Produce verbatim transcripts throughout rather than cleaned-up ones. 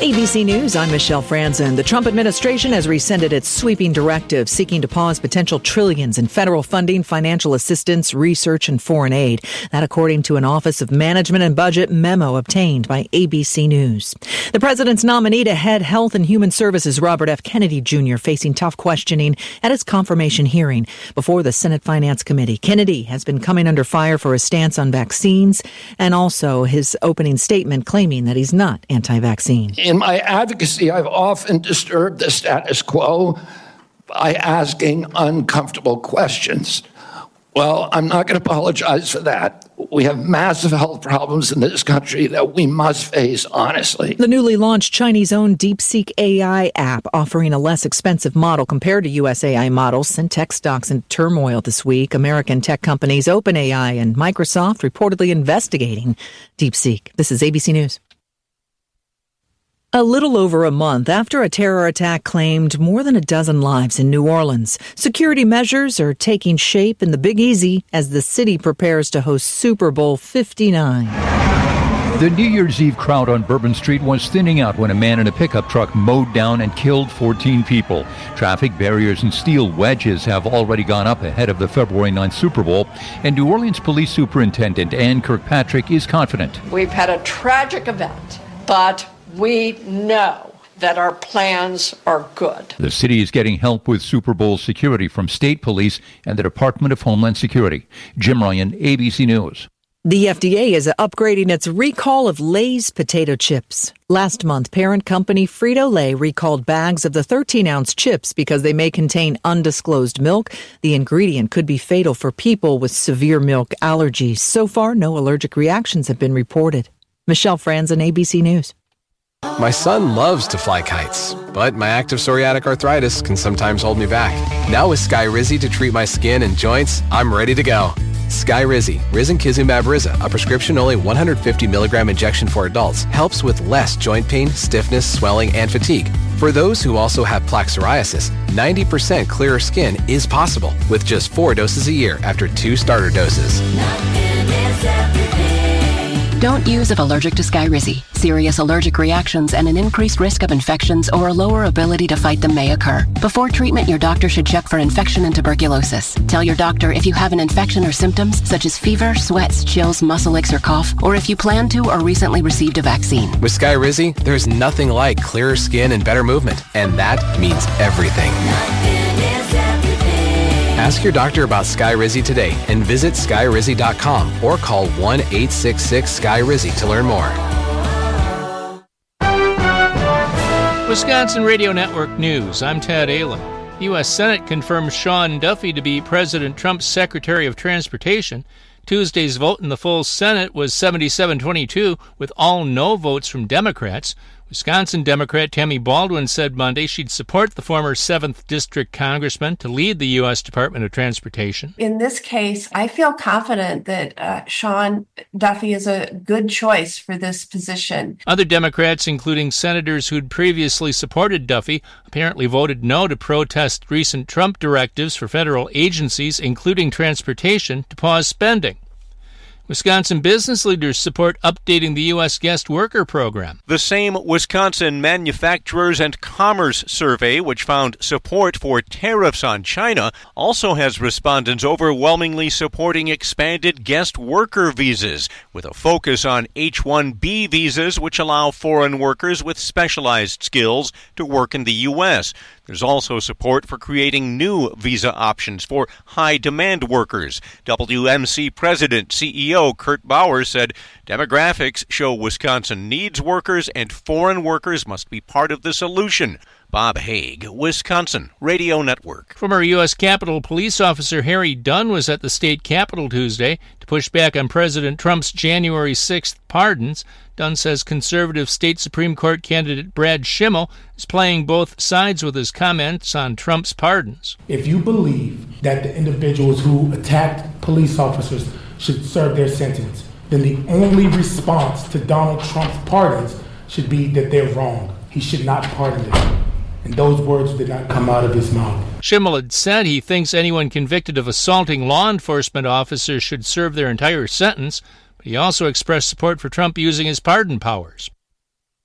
A B C News, I'm Michelle Franzen. The Trump administration has rescinded its sweeping directive seeking to pause potential trillions in federal funding, financial assistance, research, and foreign aid. That according to an Office of Management and Budget memo obtained by A B C News. The president's nominee to head Health and Human Services, Robert F. Kennedy Junior, facing tough questioning at his confirmation hearing before the Senate Finance Committee. Kennedy has been coming under fire for his stance on vaccines and also his opening statement claiming that he's not anti-vaccine. In my advocacy, I've often disturbed the status quo by asking uncomfortable questions. Well, I'm not going to apologize for that. We have massive health problems in this country that we must face honestly. The newly launched Chinese-owned DeepSeek A I app, offering a less expensive model compared to U S A I models, sent tech stocks in turmoil this week. American tech companies OpenAI and Microsoft reportedly investigating DeepSeek. This is A B C News. A little over a month after a terror attack claimed more than a dozen lives in New Orleans, security measures are taking shape in the Big Easy as the city prepares to host Super Bowl fifty-nine. The New Year's Eve crowd on Bourbon Street was thinning out when a man in a pickup truck mowed down and killed fourteen people. Traffic barriers and steel wedges have already gone up ahead of the February ninth Super Bowl, and New Orleans Police Superintendent Ann Kirkpatrick is confident. We've had a tragic event, but we know that our plans are good. The city is getting help with Super Bowl security from state police and the Department of Homeland Security. Jim Ryan, A B C News. The F D A is upgrading its recall of Lay's potato chips. Last month, parent company Frito-Lay recalled bags of the thirteen-ounce chips because they may contain undisclosed milk. The ingredient could be fatal for people with severe milk allergies. So far, no allergic reactions have been reported. Michelle Franzen, A B C News. My son loves to fly kites, but my active psoriatic arthritis can sometimes hold me back. Now with Skyrizi to treat my skin and joints, I'm ready to go. Skyrizi, risankizumab Riza, a prescription-only one hundred fifty milligram injection for adults, helps with less joint pain, stiffness, swelling, and fatigue. For those who also have plaque psoriasis, ninety percent clearer skin is possible with just four doses a year after two starter doses. Don't use if allergic to Skyrizi. Serious allergic reactions and an increased risk of infections or a lower ability to fight them may occur. Before treatment, your doctor should check for infection and tuberculosis. Tell your doctor if you have an infection or symptoms such as fever, sweats, chills, muscle aches, or cough, or if you plan to or recently received a vaccine. With Skyrizi, there's nothing like clearer skin and better movement, and that means everything. Ask your doctor about Skyrizi today and visit Skyrizi dot com or call one eight six six Sky Rizzi to learn more. Wisconsin Radio Network News. I'm Tad Allen. The U S Senate confirmed Sean Duffy to be President Trump's Secretary of Transportation. Tuesday's vote in the full Senate was seventy-seven twenty-two, with all no votes from Democrats. Wisconsin Democrat Tammy Baldwin said Monday she'd support the former seventh District Congressman to lead the U S Department of Transportation. In this case, I feel confident that uh, Sean Duffy is a good choice for this position. Other Democrats, including senators who'd previously supported Duffy, apparently voted no to protest recent Trump directives for federal agencies, including transportation, to pause spending. Wisconsin business leaders support updating the U S guest worker program. The same Wisconsin Manufacturers and Commerce Survey, which found support for tariffs on China, also has respondents overwhelmingly supporting expanded guest worker visas, with a focus on H one B visas, which allow foreign workers with specialized skills to work in the U S. There's also support for creating new visa options for high-demand workers. W M C President C E O Kurt Bauer said demographics show Wisconsin needs workers and foreign workers must be part of the solution. Bob Haig, Wisconsin Radio Network. Former U S Capitol Police Officer Harry Dunn was at the state capitol Tuesday to push back on President Trump's January sixth pardons. Dunn says conservative state Supreme Court candidate Brad Schimmel is playing both sides with his comments on Trump's pardons. If you believe that the individuals who attacked police officers should serve their sentence, then the only response to Donald Trump's pardons should be that they're wrong. He should not pardon them. And those words did not come out of his mouth. Schimmel had said he thinks anyone convicted of assaulting law enforcement officers should serve their entire sentence, but he also expressed support for Trump using his pardon powers.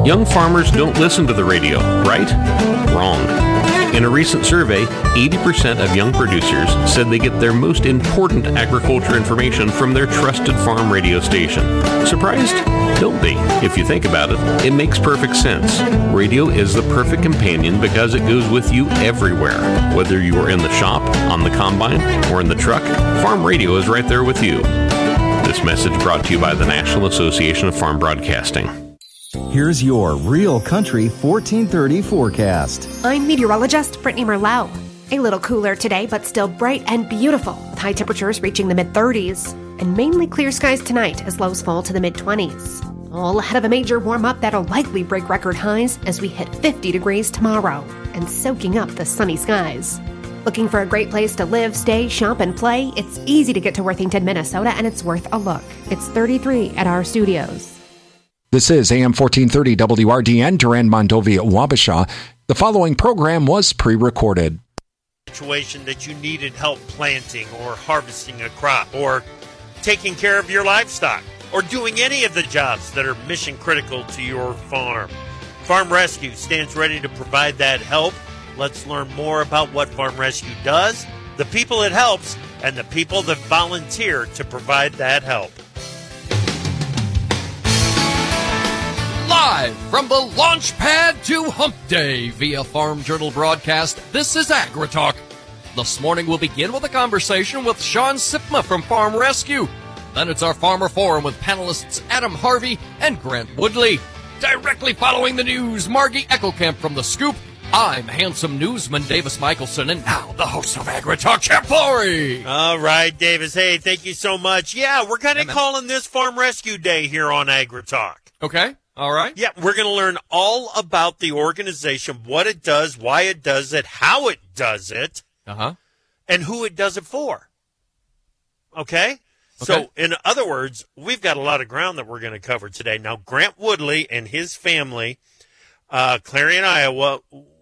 Young farmers don't listen to the radio, right? Wrong. In a recent survey, eighty percent of young producers said they get their most important agriculture information from their trusted farm radio station. Surprised? Don't be. If you think about it, it makes perfect sense. Radio is the perfect companion because it goes with you everywhere. Whether you are in the shop, on the combine, or in the truck, farm radio is right there with you. This message brought to you by the National Association of Farm Broadcasting. Here's your Real Country fourteen thirty forecast. I'm meteorologist Brittany Merlot. A little cooler today, but still bright and beautiful, with high temperatures reaching the mid-thirties. And mainly clear skies tonight as lows fall to the mid-twenties. All ahead of a major warm-up that'll likely break record highs as we hit fifty degrees tomorrow, and soaking up the sunny skies. Looking for a great place to live, stay, shop, and play? It's easy to get to Worthington, Minnesota, and it's worth a look. It's thirty-three at our studios. This is A M fourteen thirty W R D N, Durand Mondovi at Wabasha. The following program was pre-recorded. Situation that you needed help planting or harvesting a crop or taking care of your livestock or doing any of the jobs that are mission critical to your farm. Farm Rescue stands ready to provide that help. Let's learn more about what Farm Rescue does, the people it helps, and the people that volunteer to provide that help. Live from the launch pad to Hump Day via Farm Journal broadcast, this is AgriTalk. This morning we'll begin with a conversation with Sean Sipma from Farm Rescue. Then it's our Farmer Forum with panelists Adam Harvey and Grant Woodley. Directly following the news, Margie Eckelkamp from The Scoop. I'm handsome newsman Davis Michelson, and now the host of AgriTalk, Chip Flory. All right, Davis. Hey, thank you so much. Yeah, we're kind of Yeah, calling this Farm Rescue Day here on AgriTalk. Okay. All right. Yeah, we're going to learn all about the organization, what it does, why it does it, how it does it, uh-huh, and who it does it for. Okay? Okay. So, in other words, we've got a lot of ground that we're going to cover today. Now, Grant Woodley and his family, uh, Clarion, Iowa,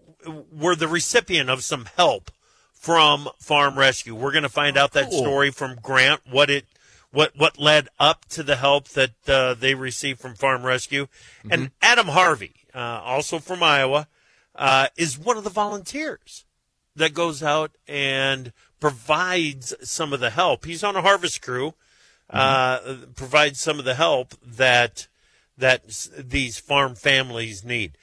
were the recipient of some help from Farm Rescue. We're going to find out that Cool. story from Grant, what it What what led up to the help that uh, they received from Farm Rescue. Mm-hmm. And Adam Harvey, uh, also from Iowa, uh, is one of the volunteers that goes out and provides some of the help. He's on a harvest crew, uh, mm-hmm. provides some of the help that that these farm families need.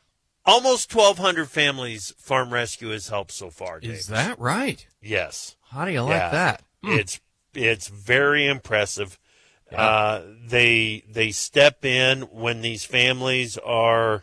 Almost twelve hundred families Farm Rescue has helped so far, Dave. Is that right? Yes. How do you like yeah. that? Hmm. It's It's very impressive. Yeah. Uh, they they step in when these families are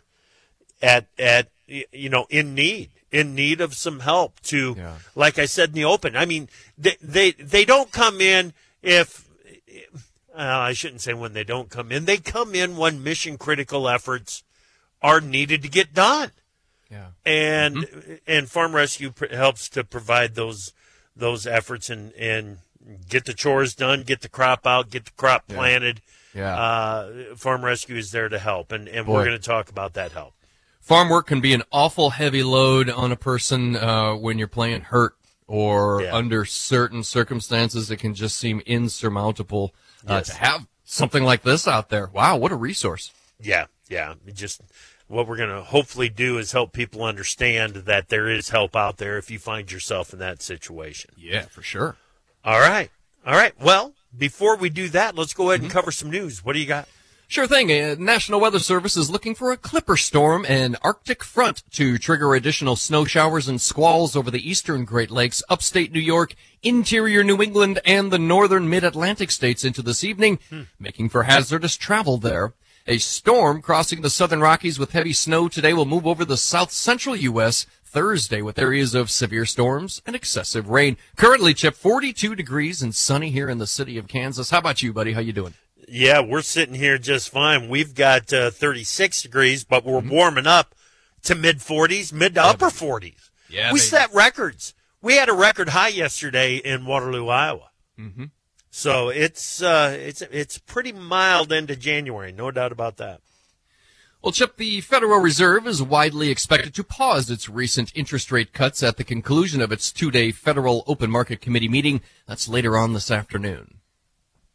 at at you know in need in need of some help. To Yeah. like I said in the open, I mean they they, they don't come in if uh, I shouldn't say when they don't come in. They come in when mission critical efforts are needed to get done. Yeah. And Mm-hmm. and Farm Rescue pr- helps to provide those those efforts and and. Get the chores done, get the crop out, get the crop Yeah. planted. Yeah. Uh, Farm Rescue is there to help, and, and Boy. we're going to talk about that help. Farm work can be an awful heavy load on a person uh, when you're playing hurt or Yeah. under certain circumstances. It can just seem insurmountable uh, Yes. to have something like this out there. Wow, what a resource. Yeah, yeah. It just what we're going to hopefully do is help people understand that there is help out there if you find yourself in that situation. Yeah, for sure. All right. All right. Well, before we do that, let's go ahead and cover some news. What do you got? Sure thing. Uh, National Weather Service is looking for a clipper storm and Arctic front to trigger additional snow showers and squalls over the eastern Great Lakes, upstate New York, interior New England, and the northern mid-Atlantic states into this evening, hmm. making for hazardous travel there. A storm crossing the southern Rockies with heavy snow today will move over the south-central U S Thursday with areas of severe storms and excessive rain. Currently, Chip, forty-two degrees and sunny here in the city of Kansas. How about you, buddy? How you doing? Yeah, we're sitting here just fine. We've got uh, thirty-six degrees, but we're mm-hmm. warming up to mid forties, mid to upper forties. Yeah, we baby. set records. We had a record high yesterday in Waterloo, Iowa. Mm-hmm. So it's uh, it's it's pretty mild into January, no doubt about that. Well, Chip, the Federal Reserve is widely expected to pause its recent interest rate cuts at the conclusion of its two-day Federal Open Market Committee meeting. That's later on this afternoon.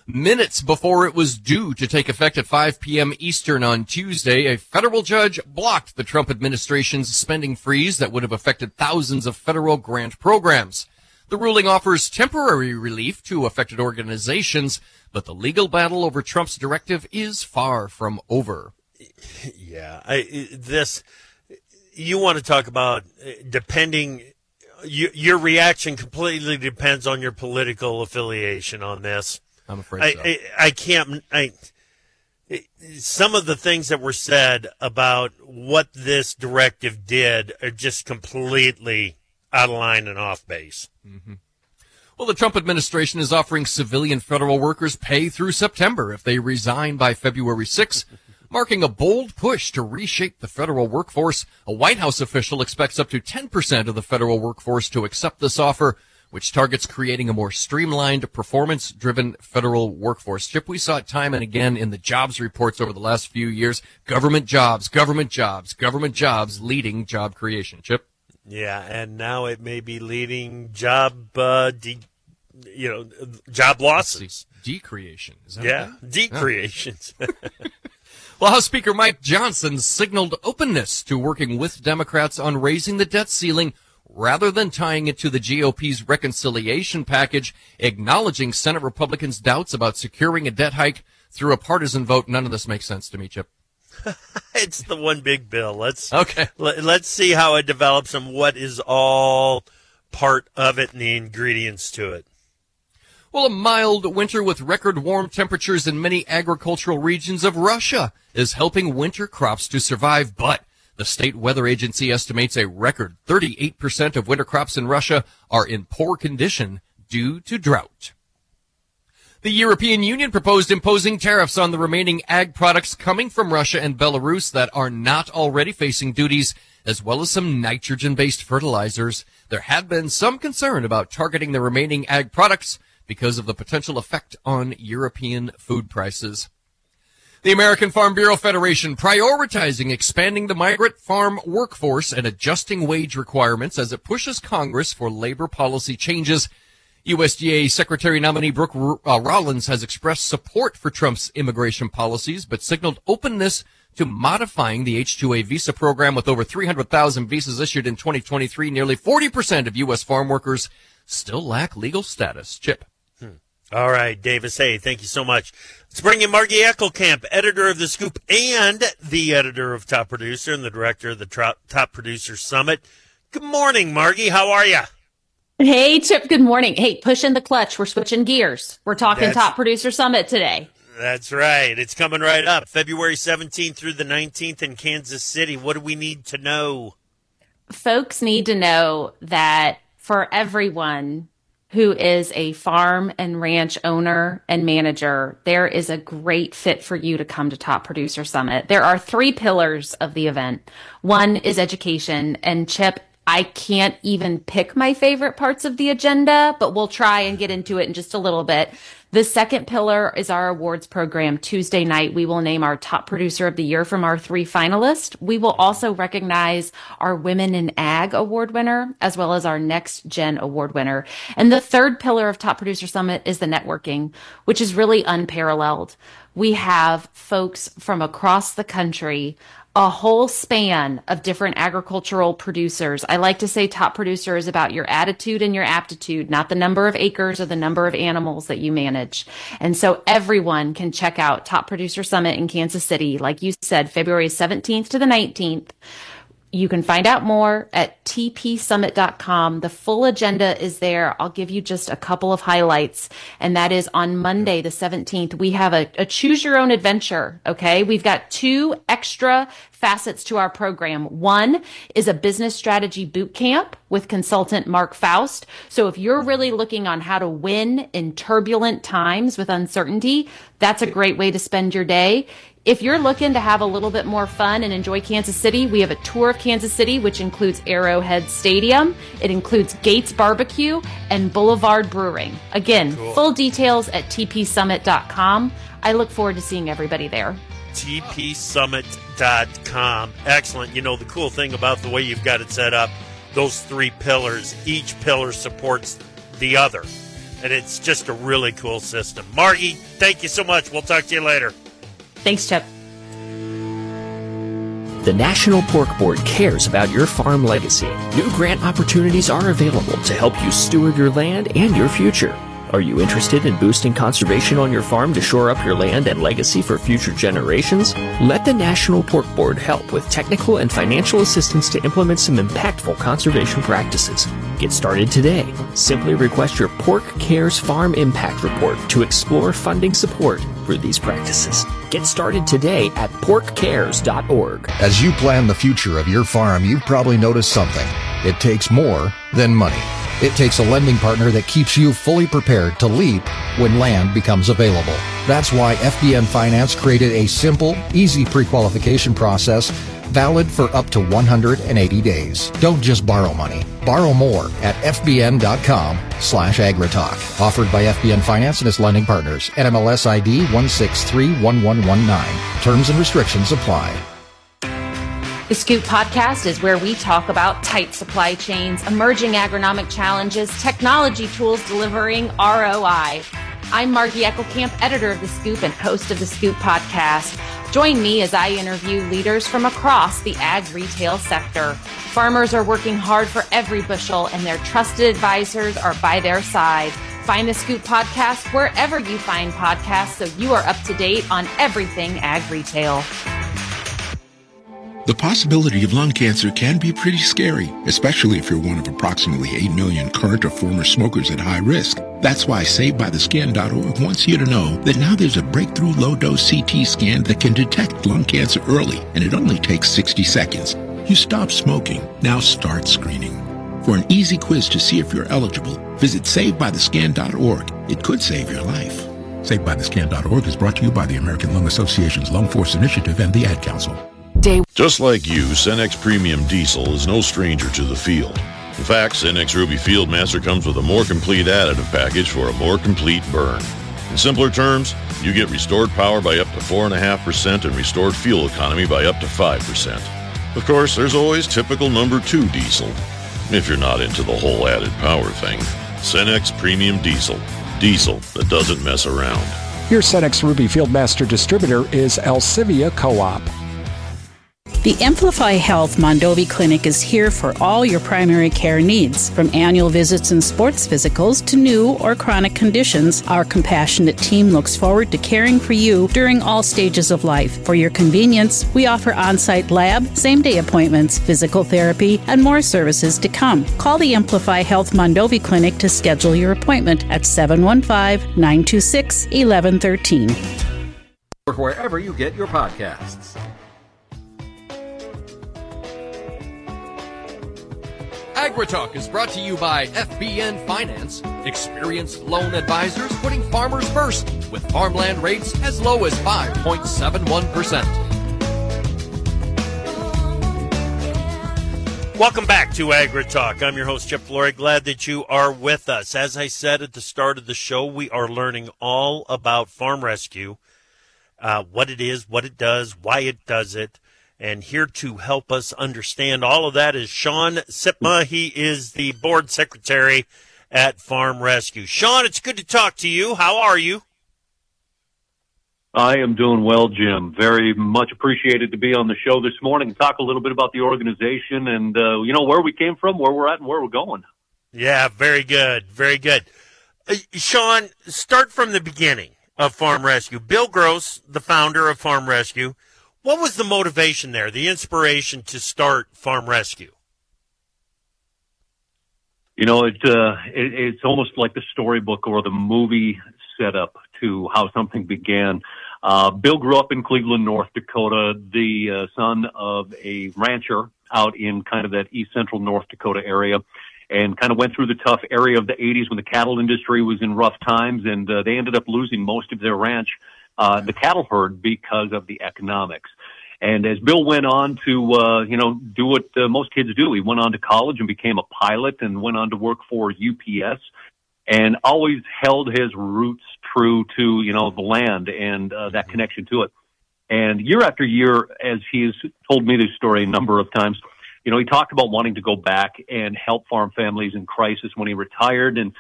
Minutes before it was due to take effect at five p.m. Eastern on Tuesday, a federal judge blocked the Trump administration's spending freeze that would have affected thousands of federal grant programs. The ruling offers temporary relief to affected organizations, but the legal battle over Trump's directive is far from over. Yeah, I, this, you want to talk about depending, you, your reaction completely depends on your political affiliation on this. I'm afraid I, so. I, I can't, I, some of the things that were said about what this directive did are just completely out of line and off base. Mm-hmm. Well, the Trump administration is offering civilian federal workers pay through September if they resign by February sixth, marking a bold push to reshape the federal workforce. A White House official expects up to ten percent of the federal workforce to accept this offer, which targets creating a more streamlined, performance-driven federal workforce. Chip, we saw it time and again in the jobs reports over the last few years. Government jobs, government jobs, government jobs leading job creation. Chip? Yeah, and now it may be leading job, uh, de- you know, job losses. Decreation. Is that yeah, okay? decreations. Well, House Speaker Mike Johnson signaled openness to working with Democrats on raising the debt ceiling rather than tying it to the G O P's reconciliation package, acknowledging Senate Republicans' doubts about securing a debt hike through a partisan vote. None of this makes sense to me, Chip. It's the one big bill. Let's okay. Let, let's see how it develops and what is all part of it and the ingredients to it. Well, a mild winter with record warm temperatures in many agricultural regions of Russia is helping winter crops to survive, but the state weather agency estimates a record thirty-eight percent of winter crops in Russia are in poor condition due to drought. The European Union proposed imposing tariffs on the remaining ag products coming from Russia and Belarus that are not already facing duties, as well as some nitrogen-based fertilizers. There had been some concern about targeting the remaining ag products because of the potential effect on European food prices. The American Farm Bureau Federation prioritizing expanding the migrant farm workforce and adjusting wage requirements as it pushes Congress for labor policy changes. U S D A Secretary nominee Brooke uh, Rollins has expressed support for Trump's immigration policies, but signaled openness to modifying the H two A visa program. With over three hundred thousand visas issued in twenty twenty-three, nearly forty percent of U S farm workers still lack legal status. Chip. Hmm. All right, Davis. Hey, thank you so much. Let's bring in Margie Eckelkamp, editor of The Scoop and the editor of Top Producer and the director of the Top Producer Summit. Good morning, Margie. How are you? Hey, Chip, good morning. Hey, push in the clutch. We're switching gears. We're talking That's, Top Producer Summit today. That's right. It's coming right up. February seventeenth through the nineteenth in Kansas City. What do we need to know? Folks need to know that for everyone who is a farm and ranch owner and manager, there is a great fit for you to come to Top Producer Summit. There are three pillars of the event. One is education, and Chip, I can't even pick my favorite parts of the agenda, but we'll try and get into it in just a little bit. The second pillar is our awards program. Tuesday night, we will name our top producer of the year from our three finalists. We will also recognize our Women in Ag award winner, as well as our Next Gen award winner. And the third pillar of Top Producer Summit is the networking, which is really unparalleled. We have folks from across the country, a whole span of different agricultural producers. I like to say top producer is about your attitude and your aptitude, not the number of acres or the number of animals that you manage. And so everyone can check out Top Producer Summit in Kansas City. Like you said, February seventeenth to the nineteenth. You can find out more at t p summit dot com. The full agenda is there. I'll give you just a couple of highlights. And that is on Monday, the seventeenth, we have a, a choose your own adventure. Okay. We've got two extra facets to our program. One is a business strategy boot camp with consultant Mark Faust. So if you're really looking on how to win in turbulent times with uncertainty, that's a great way to spend your day. If you're looking to have a little bit more fun and enjoy Kansas City, we have a tour of Kansas City, which includes Arrowhead Stadium. It includes Gates Barbecue and Boulevard Brewing. Again, cool. Full details at t p summit dot com. I look forward to seeing everybody there. t p summit dot com. Excellent. You know, the cool thing about the way you've got it set up, those three pillars, each pillar supports the other. And it's just a really cool system. Margie, thank you so much. We'll talk to you later. Thanks, Chip. The National Pork Board cares about your farm legacy. New grant opportunities are available to help you steward your land and your future. Are you interested in boosting conservation on your farm to shore up your land and legacy for future generations? Let the National Pork Board help with technical and financial assistance to implement some impactful conservation practices. Get started today. Simply request your Pork Cares Farm Impact Report to explore funding support for these practices. Get started today at pork cares dot org. As you plan the future of your farm, you've probably noticed something. It takes more than money. It takes a lending partner that keeps you fully prepared to leap when land becomes available. That's why F B N Finance created a simple, easy pre-qualification process valid for up to one hundred eighty days. Don't just borrow money. Borrow more at f b n dot com slash agritalk. Offered by F B N Finance and its lending partners. N M L S I D one six three one one one nine. Terms and restrictions apply. The Scoop Podcast is where we talk about tight supply chains, emerging agronomic challenges, technology tools delivering R O I. I'm Margie Eckelkamp, editor of The Scoop and host of The Scoop Podcast. Join me as I interview leaders from across the ag retail sector. Farmers are working hard for every bushel, and their trusted advisors are by their side. Find The Scoop Podcast wherever you find podcasts so you are up to date on everything ag retail. The possibility of lung cancer can be pretty scary, especially if you're one of approximately eight million current or former smokers at high risk. That's why Saved By The Skin dot org wants you to know that now there's a breakthrough low-dose C T scan that can detect lung cancer early, and it only takes sixty seconds. You stop smoking, now start screening. For an easy quiz to see if you're eligible, visit Saved By The Skin dot org. It could save your life. Saved By The Skin dot org is brought to you by the American Lung Association's Lung Force Initiative and the Ad Council. Day. Just like you, Cenex Premium Diesel is no stranger to the field. In fact, Cenex Ruby Fieldmaster comes with a more complete additive package for a more complete burn. In simpler terms, you get restored power by up to four point five percent and restored fuel economy by up to five percent. Of course, there's always typical number two diesel, if you're not into the whole added power thing. Cenex Premium Diesel. Diesel that doesn't mess around. Your Cenex Ruby Fieldmaster distributor is Alcivia Co-op. The Amplify Health Mondovi Clinic is here for all your primary care needs. From annual visits and sports physicals to new or chronic conditions, our compassionate team looks forward to caring for you during all stages of life. For your convenience, we offer on-site lab, same-day appointments, physical therapy, and more services to come. Call the Amplify Health Mondovi Clinic to schedule your appointment at seven one five, nine two six, one one one three. Or wherever you get your podcasts. AgriTalk is brought to you by F B N Finance, experienced loan advisors putting farmers first with farmland rates as low as five point seven one percent. Welcome back to AgriTalk. I'm your host, Chip Flory. Glad that you are with us. As I said at the start of the show, we are learning all about farm rescue, uh, what it is, what it does, why it does it. And here to help us understand all of that is Sean Sipma. He is the board secretary at Farm Rescue. Sean, it's good to talk to you. How are you? I am doing well, Jim. Very much appreciated to be on the show this morning and talk a little bit about the organization and, uh, you know, where we came from, where we're at, and where we're going. Yeah, very good. Very good. Uh, Sean, start from the beginning of Farm Rescue. Bill Gross, the founder of Farm Rescue. What was the motivation there, the inspiration to start Farm Rescue? You know, it, uh, it, it's almost like the storybook or the movie setup to how something began. Uh, Bill grew up in Cleveland, North Dakota, the uh, son of a rancher out in kind of that east central North Dakota area, and kind of went through the tough area of the eighties when the cattle industry was in rough times, and uh, they ended up losing most of their ranch. Uh, the cattle herd because of the economics. And as Bill went on to, uh, you know, do what uh, most kids do, he went on to college and became a pilot and went on to work for U P S and always held his roots true to, you know, the land and uh, that connection to it. And year after year, as he has told me this story a number of times, you know, he talked about wanting to go back and help farm families in crisis when he retired. And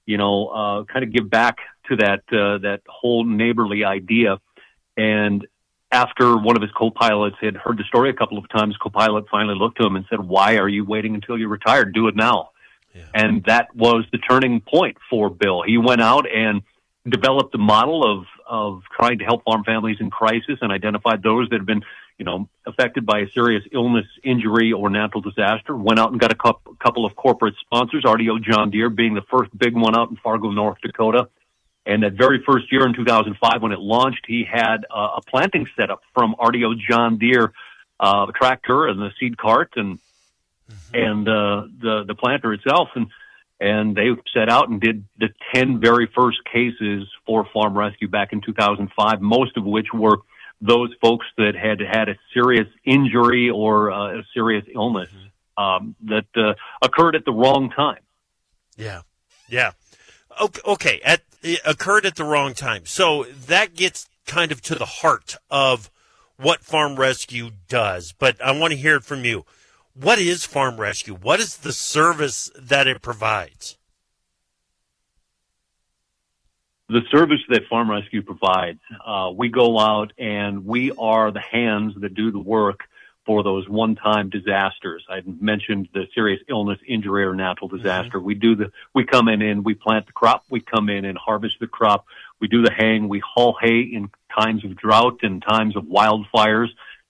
you know, uh, kind of give back to that uh, that whole neighborly idea. And after one of his co-pilots had heard the story a couple of times, co-pilot finally looked to him and said, "Why are you waiting until you're retired? Do it now." Yeah. And that was the turning point for Bill. He went out and developed a model of of trying to help farm families in crisis and identified those that had been, you know, affected by a serious illness, injury, or natural disaster. Went out and got a couple, couple of corporate sponsors, R D O John Deere being the first big one out in Fargo, North Dakota. And that very first year in two thousand five, when it launched, he had uh, a planting setup from R D O John Deere, uh, the tractor and the seed cart and mm-hmm. and uh, the the planter itself. And and they set out and did the ten very first cases for Farm Rescue back in two thousand five, most of which were those folks that had had a serious injury or uh, a serious illness mm-hmm. um, that uh, occurred at the wrong time. Yeah, yeah. Okay, okay. At, it occurred at the wrong time. So that gets kind of to the heart of what Farm Rescue does. But I want to hear it from you. What is Farm Rescue? What is the service that it provides? The service that Farm Rescue provides, uh, we go out and we are the hands that do the work for those one-time disasters. I mentioned the serious illness, injury, or natural disaster. Mm-hmm. We do the, we come in and we plant the crop. We come in and harvest the crop. We do the haying. We haul hay in times of drought and times of wildfires.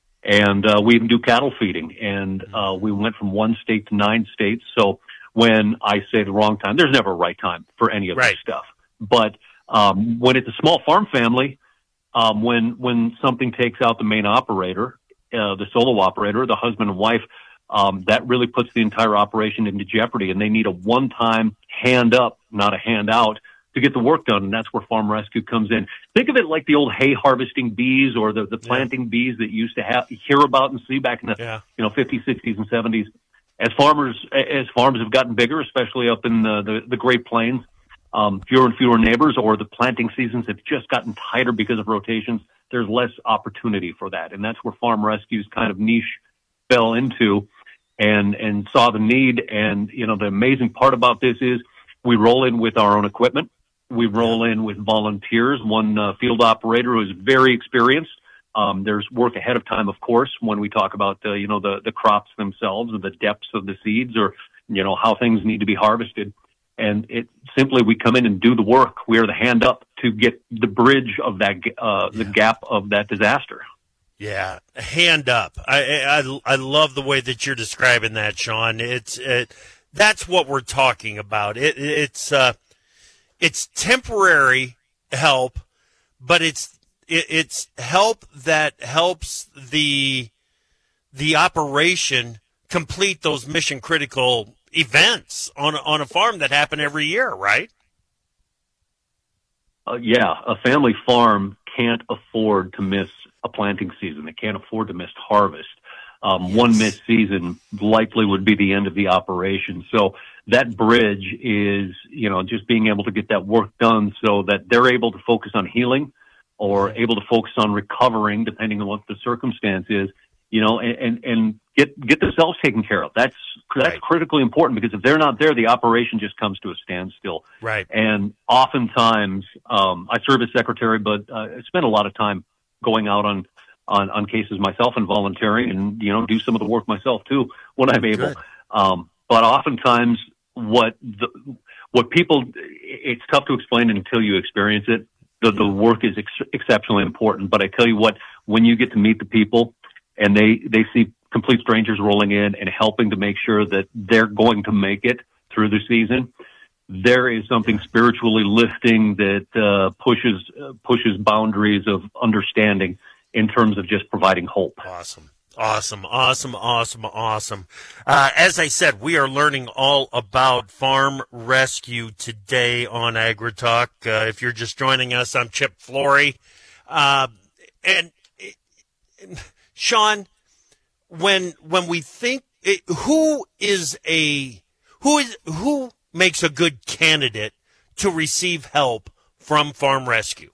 And uh, we even do cattle feeding. And uh, we went from one state to nine states. So when I say the wrong time, there's never a right time for any of right. this stuff. But um, when it's a small farm family, um, when when something takes out the main operator, uh, the solo operator, the husband and wife, um, that really puts the entire operation into jeopardy. And they need a one-time hand up, not a hand out, to get the work done, and that's where Farm Rescue comes in. Think of it like the old hay harvesting bees or the, the planting yeah. bees that you used to have, hear about and see back in the yeah. you know fifties, sixties, and seventies. As farmers, as farms have gotten bigger, especially up in the, the, the Great Plains, um, fewer and fewer neighbors, or the planting seasons have just gotten tighter because of rotations, there's less opportunity for that. And that's where Farm Rescue's kind of niche fell into and, and saw the need. And, you know, the amazing part about this is we roll in with our own equipment. We roll in with volunteers, one uh, field operator who is very experienced. Um, there's work ahead of time, of course, when we talk about, uh, you know, the, the crops themselves or the depths of the seeds or, you know, how things need to be harvested. And it simply, we come in and do the work. We are the hand up to get the bridge of that, uh, yeah. the gap of that disaster. Yeah, hand up. I, I, I love the way that you're describing that, Sean. It's, it, that's what we're talking about. It, it's, uh, It's temporary help, but it's it, it's help that helps the the operation complete those mission critical events on on a farm that happen every year, right? Uh, yeah, a family farm can't afford to miss a planting season. They can't afford to miss harvest. Um, yes. One missed season likely would be the end of the operation. So that bridge is, you know, just being able to get that work done so that they're able to focus on healing or able to focus on recovering, depending on what the circumstance is, you know, and, and, and get, get themselves taken care of. That's, that's right. critically important because if they're not there, the operation just comes to a standstill. Right. And oftentimes, um, I serve as secretary, but uh, I spend a lot of time going out on, on, on cases myself and volunteering and, you know, do some of the work myself too when I'm able. Um, but oftentimes what the, what people, it's tough to explain until you experience it. The, the work is ex- exceptionally important, but I tell you what, when you get to meet the people and they, they see complete strangers rolling in and helping to make sure that they're going to make it through the season, there is something spiritually lifting that, uh, pushes, uh, pushes boundaries of understanding in terms of just providing hope. Awesome. Awesome, awesome, awesome, awesome. Uh, as I said, we are learning all about Farm Rescue today on AgriTalk. Uh, if you're just joining us, I'm Chip Flory. Uh, and, and Sean, when when we think, it, who is a who is who makes a good candidate to receive help from Farm Rescue?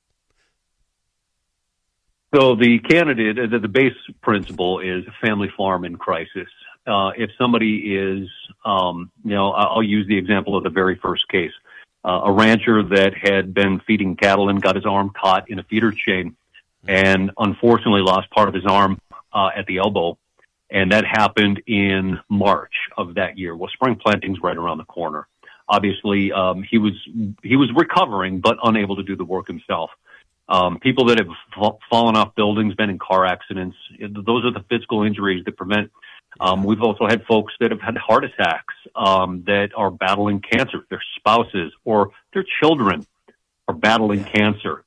So the candidate, the, the base principle is family farm in crisis. Uh, if somebody is, um, you know, I'll use the example of the very first case. uh, a rancher that had been feeding cattle and got his arm caught in a feeder chain, and unfortunately lost part of his arm uh, at the elbow. And that happened in March of that year. Well, spring planting's right around the corner. Obviously, um, he was he was recovering, but unable to do the work himself. Um, people that have f- fallen off buildings, been in car accidents, those are the physical injuries that prevent. Um, we've also had folks that have had heart attacks, um, that are battling cancer. Their spouses or their children are battling cancer.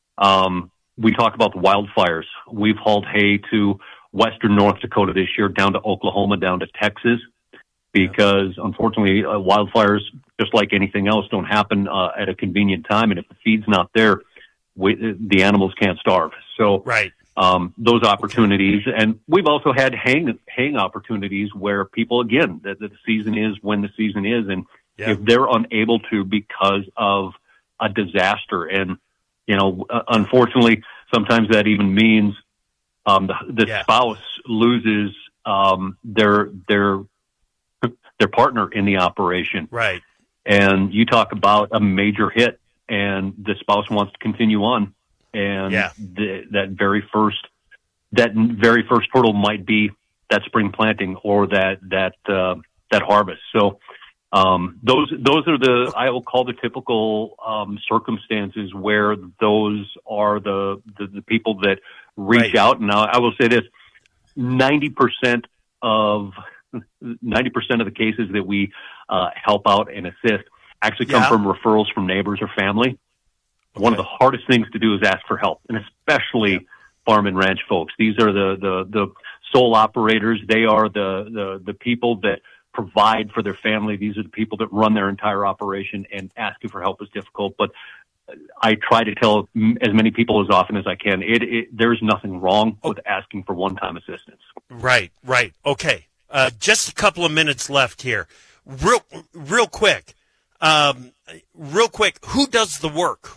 Um, we talk about the wildfires. We've hauled hay to western North Dakota this year, down to Oklahoma, down to Texas, because unfortunately uh, wildfires, just like anything else, don't happen uh, at a convenient time. And if the feed's not there, we, the animals can't starve. So right. um, those opportunities. And we've also had haying, haying opportunities where people, again, the, the season is when the season is. And yeah. if they're unable to because of a disaster, and, you know, uh, unfortunately, sometimes that even means um, the, the yeah. spouse loses um, their, their, their partner in the operation. Right. And you talk about a major hit, and the spouse wants to continue on. And yeah. the, that very first, that very first hurdle might be that spring planting or that, that, uh, that harvest. So, um, those, those are the, I will call the typical, um, circumstances where those are the, the, the people that reach right. out. And I, I will say this, ninety percent of, ninety percent of the cases that we, uh, help out and assist actually come yeah. from referrals from neighbors or family. Okay. One of the hardest things to do is ask for help, and especially yeah. farm and ranch folks. These are the, the, the sole operators. They are the, the, the people that provide for their family. These are the people that run their entire operation, and asking for help is difficult. But I try to tell as many people as often as I can, it, it there's nothing wrong with asking for one-time assistance. Right, right. Okay. Uh, just a couple of minutes left here. Real, real quick. Um, real quick, who does the work?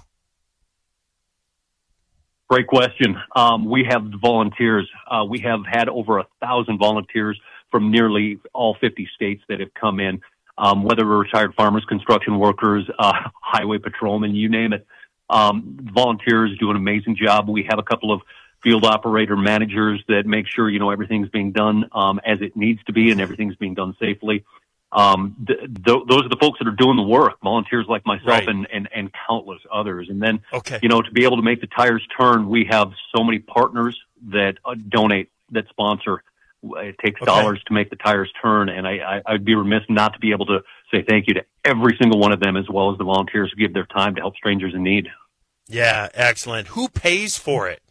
Great question. Um, we have volunteers. Uh, we have had over a thousand volunteers from nearly all fifty states that have come in, um, whether we're retired farmers, construction workers, uh, highway patrolmen, you name it. Um, volunteers do an amazing job. We have a couple of field operator managers that make sure, you know, everything's being done um, as it needs to be, and everything's being done safely. Um, th- th- those are the folks that are doing the work, volunteers like myself right. and, and, and countless others. And then, okay. you know, to be able to make the tires turn, we have so many partners that uh, donate, that sponsor. It takes okay. dollars to make the tires turn. And I, I, I'd be remiss not to be able to say thank you to every single one of them, as well as the volunteers who give their time to help strangers in need. Yeah, excellent. Who pays for it?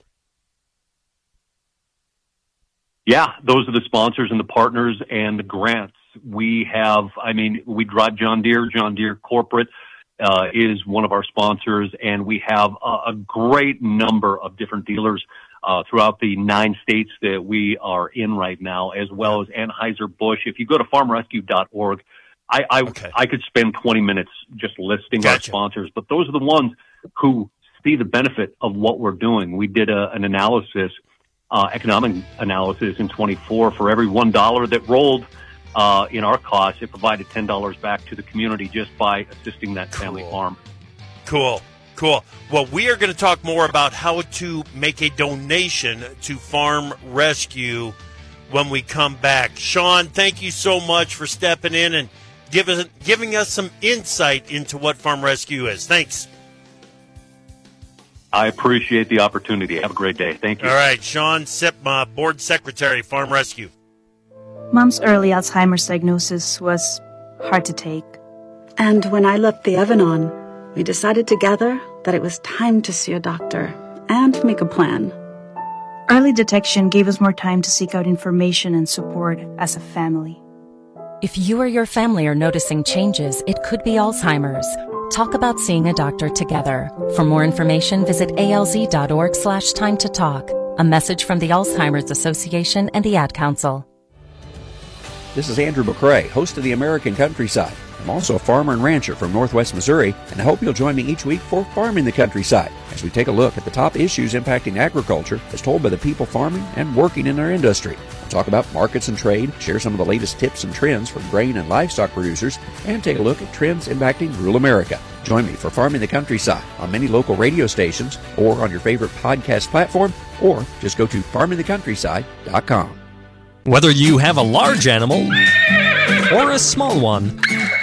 Yeah, those are the sponsors and the partners and the grants. We have, I mean, we drive John Deere. John Deere Corporate uh, is one of our sponsors, and we have a, a great number of different dealers uh, throughout the nine states that we are in right now, as well as Anheuser-Busch. If you go to farm rescue dot org, I I, okay. I could spend twenty minutes just listing gotcha. our sponsors, but those are the ones who see the benefit of what we're doing. We did a, an analysis, uh, economic analysis in twenty-four. For every one dollar that rolled uh, in our costs, it provided ten dollars back to the community just by assisting that cool. family farm. Cool. Cool. Well, we are going to talk more about how to make a donation to Farm Rescue when we come back. Sean, thank you so much for stepping in and give us, giving us some insight into what Farm Rescue is. Thanks. I appreciate the opportunity. Have a great day. Thank you. All right. Sean Sipma, Board Secretary, Farm Rescue. Mom's early Alzheimer's diagnosis was hard to take. And when I left the oven on, we decided together that it was time to see a doctor and make a plan. Early detection gave us more time to seek out information and support as a family. If you or your family are noticing changes, it could be Alzheimer's. Talk about seeing a doctor together. For more information, visit alz.org slash time to talk. A message from the Alzheimer's Association and the Ad Council. This is Andrew McCrae, host of the American Countryside. I'm also a farmer and rancher from Northwest Missouri, and I hope you'll join me each week for Farming the Countryside, as we take a look at the top issues impacting agriculture as told by the people farming and working in our industry. We'll talk about markets and trade, share some of the latest tips and trends for grain and livestock producers, and take a look at trends impacting rural America. Join me for Farming the Countryside on many local radio stations or on your favorite podcast platform, or just go to farming the countryside dot com. Whether you have a large animal or a small one,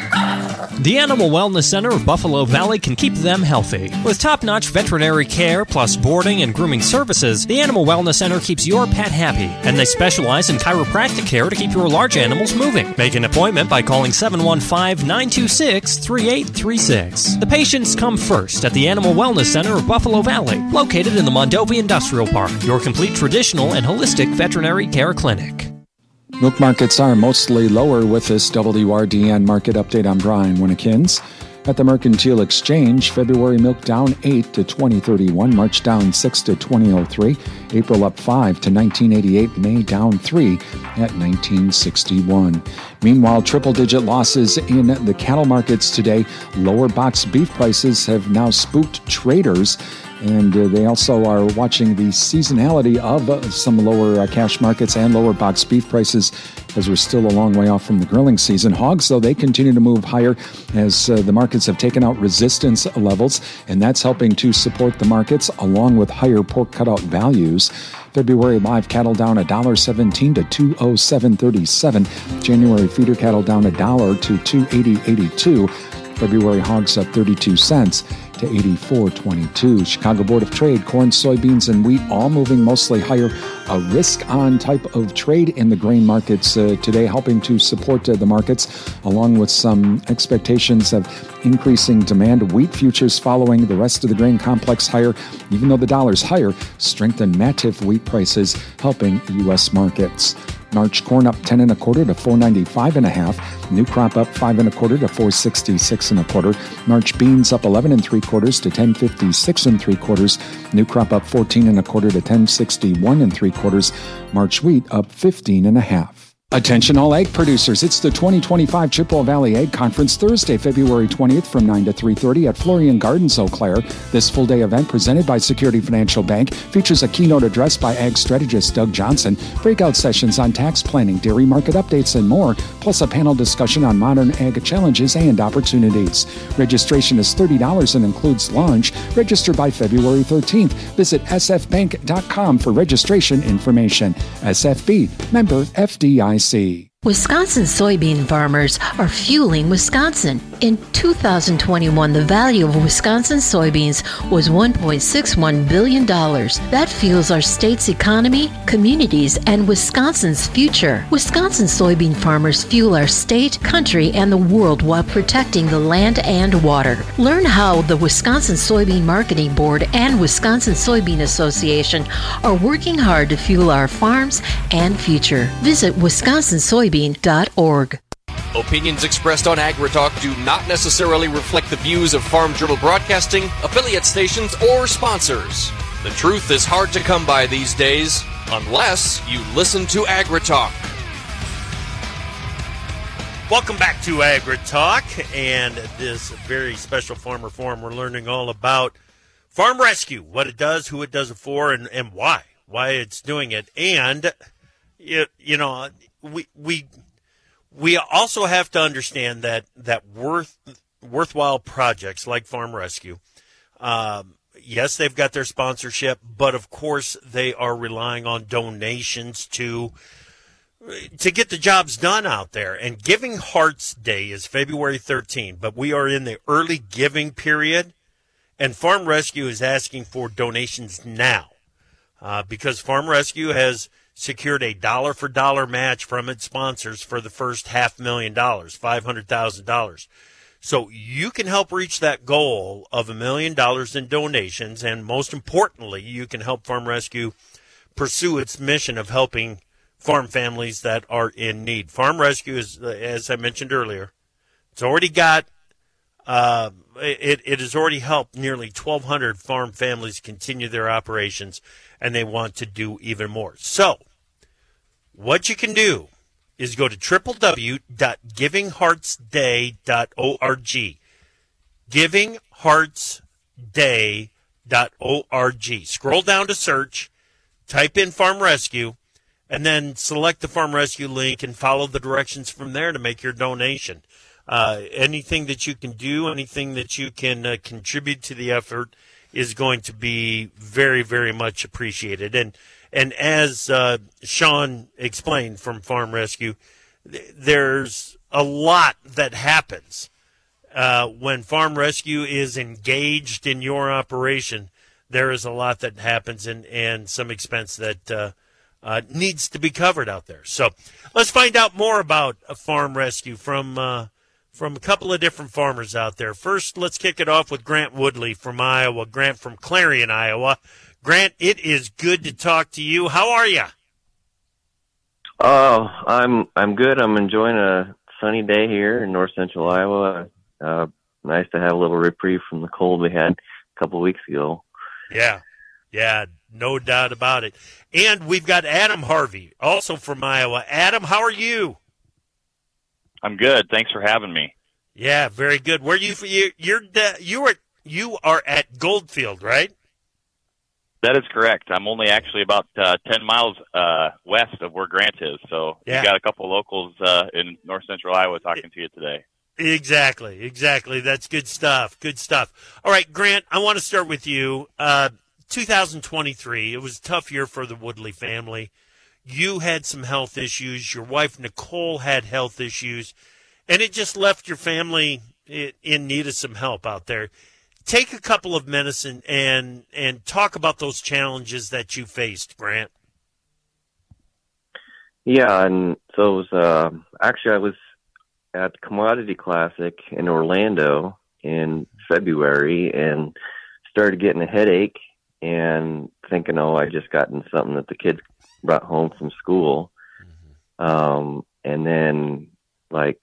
the Animal Wellness Center of Buffalo Valley can keep them healthy. With top-notch veterinary care plus boarding and grooming services, the Animal Wellness Center keeps your pet happy, and they specialize in chiropractic care to keep your large animals moving. Make an appointment by calling seven one five, nine two six, three eight three six. The patients come first at the Animal Wellness Center of Buffalo Valley, located in the Mondovi Industrial Park, your complete traditional and holistic veterinary care clinic. Milk markets are mostly lower with this W R D N market update. I'm Brian Winnekins. At the Mercantile Exchange, February milk down eight to twenty thirty-one, March down six to twenty oh three, April up five to nineteen eighty-eight, May down three at nineteen sixty-one. Meanwhile, triple-digit losses in the cattle markets today. Lower boxed beef prices have now spooked traders, and uh, they also are watching the seasonality of uh, some lower uh, cash markets and lower boxed beef prices, as we're still a long way off from the grilling season. Hogs, though, they continue to move higher as uh, the markets have taken out resistance levels, and that's helping to support the markets along with higher pork cutout values. February live cattle down one dollar seventeen to two oh seven thirty-seven. January feeder cattle down a dollar to two eighty eighty-two. February hogs up thirty-two cents to eighty-four twenty-two. Chicago Board of Trade, corn, soybeans, and wheat all moving mostly higher. A risk-on type of trade in the grain markets uh, today, helping to support uh, the markets, along with some expectations of increasing demand. Wheat futures following the rest of the grain complex higher. Even though the dollar's higher, strengthened Matif wheat prices helping U S markets. March corn up ten and a quarter to four ninety-five and a half. New crop up five and a quarter to four sixty-six and a quarter. March beans up eleven and three quarters to ten fifty-six and three quarters. New crop up fourteen and a quarter to ten sixty-one and three quarters. March wheat up fifteen and a half. Attention all egg producers, it's the twenty twenty-five Chippewa Valley Egg Conference Thursday, February twentieth from nine to three thirty at Florian Gardens, Eau Claire. This full-day event presented by Security Financial Bank features a keynote address by ag strategist Doug Johnson, breakout sessions on tax planning, dairy market updates, and more, plus a panel discussion on modern ag challenges and opportunities. Registration is thirty dollars and includes lunch. Register by February thirteenth. Visit s f bank dot com for registration information. S F B, member F D I C. Wisconsin soybean farmers are fueling Wisconsin. In two thousand twenty-one, the value of Wisconsin soybeans was one point six one billion dollars. That fuels our state's economy, communities, and Wisconsin's future. Wisconsin soybean farmers fuel our state, country, and the world while protecting the land and water. Learn how the Wisconsin Soybean Marketing Board and Wisconsin Soybean Association are working hard to fuel our farms and future. Visit wisconsin soybean dot org. Opinions expressed on AgriTalk do not necessarily reflect the views of Farm Journal Broadcasting, affiliate stations, or sponsors. The truth is hard to come by these days, unless you listen to AgriTalk. Welcome back to AgriTalk, and this very special Farmer Forum. We're learning all about Farm Rescue, what it does, who it does it for, and, and why, why it's doing it. And, you, you know, we we we also have to understand that that worth worthwhile projects like Farm Rescue, um, yes, they've got their sponsorship, but of course they are relying on donations to to get the jobs done out there. And Giving Hearts Day is February thirteenth, but we are in the early giving period, and Farm Rescue is asking for donations now uh, because Farm Rescue has secured a dollar-for-dollar match from its sponsors for the first half million dollars, five hundred thousand dollars. So you can help reach that goal of a million dollars in donations, and most importantly, you can help Farm Rescue pursue its mission of helping farm families that are in need. Farm Rescue is, as I mentioned earlier, it's already got, uh, it, it has already helped nearly twelve hundred farm families continue their operations, and they want to do even more. So, what you can do is go to w w w dot giving hearts day dot org. giving hearts day dot org. Scroll down to search, type in Farm Rescue, and then select the Farm Rescue link and follow the directions from there to make your donation. Uh, anything that you can do, anything that you can uh, contribute to the effort is going to be very, very much appreciated. And and as uh, Sean explained from Farm Rescue, th- there's a lot that happens uh, when Farm Rescue is engaged in your operation. There is a lot that happens and, and some expense that uh, uh, needs to be covered out there. So let's find out more about a Farm Rescue from uh, from a couple of different farmers out there. First, let's kick it off with Grant Woodley from Iowa. Grant from Clarion, Iowa. Grant, it is good to talk to you. How are you? Oh, I'm I'm good. I'm enjoying a sunny day here in north central Iowa. Uh, nice to have a little reprieve from the cold we had a couple of weeks ago. Yeah, yeah, no doubt about it. And we've got Adam Harvey, also from Iowa. Adam, how are you? I'm good. Thanks for having me. Yeah, very good. Where you you you're you are you are at Goldfield, right? That is correct. I'm only actually about uh, ten miles uh, west of where Grant is, so Yeah. we've got a couple of locals uh, in north central Iowa talking to you today. Exactly, exactly. That's good stuff. Good stuff. All right, Grant, I want to start with you. Uh, two thousand twenty-three, it was a tough year for the Woodley family. You had some health issues. Your wife, Nicole, had health issues, and it just left your family i- in need of some help out there. Take a couple of minutes and, and, and talk about those challenges that you faced, Grant. Yeah, and so it was, uh, actually I was at Commodity Classic in Orlando in February and started getting a headache and thinking, oh, I just gotten something that the kids brought home from school. Um, and then like,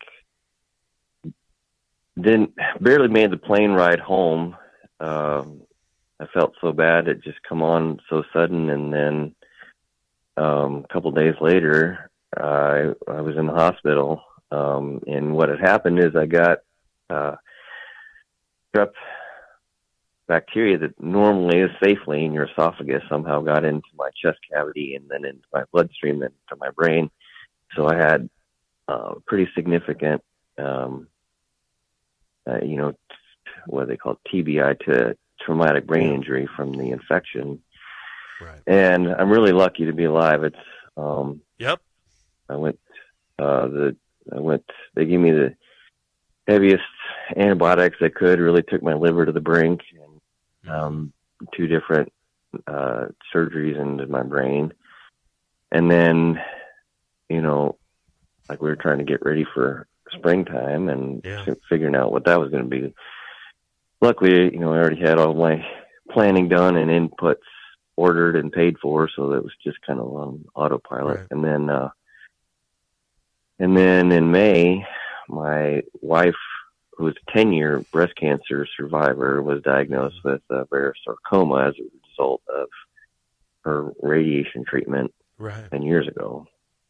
didn't barely made the plane ride home. Um, I felt so bad. It just come on so sudden. And then, um, a couple days later, I, I was in the hospital. Um, and what had happened is I got, uh, strep bacteria that normally is safely in your esophagus somehow got into my chest cavity and then into my bloodstream and to my brain. So I had, uh, pretty significant, um, Uh, you know, t- what they call T B I, to traumatic brain injury from the infection. Right. And I'm really lucky to be alive. It's, um, Yep. I went, uh, the, I went, they gave me the heaviest antibiotics I could, really took my liver to the brink, and, um, two different, uh, surgeries into my brain. And then, you know, like we were trying to get ready for springtime and Yeah. figuring out what that was going to be. Luckily, you know, I already had all my planning done and inputs ordered and paid for, so that was just kind of on autopilot. Right. And then, uh, and then in May, my wife, who was a ten-year breast cancer survivor, was diagnosed with uh, Barrett's sarcoma as a result of her radiation treatment Right. ten years ago.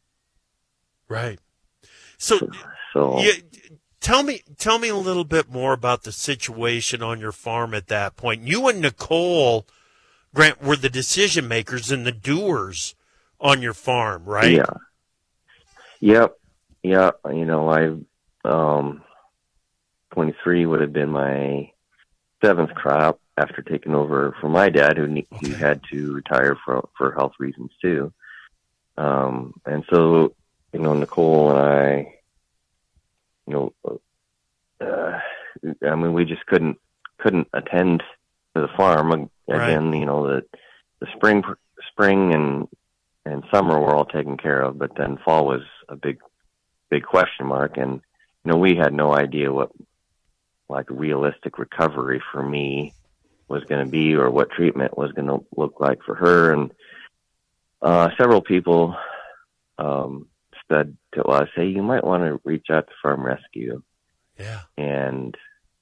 Right. So, So, you, tell me, tell me a little bit more about the situation on your farm at that point. You and Nicole, Grant, were the decision makers and the doers on your farm, right? yeah. Yep. Yeah. You know, I, um, twenty-three would have been my seventh crop after taking over from my dad, who, ne- who had to retire for, for health reasons too. Um, and so, you know, Nicole and I, you know, uh, I mean, we just couldn't, couldn't attend to the farm again. Right. You know, the, the spring, spring and, and summer were all taken care of, but then fall was a big, big question mark. And, you know, we had no idea what like realistic recovery for me was going to be, or what treatment was going to look like for her. And, uh, several people, um, said to us, hey, you might want to reach out to Farm Rescue. Yeah. And,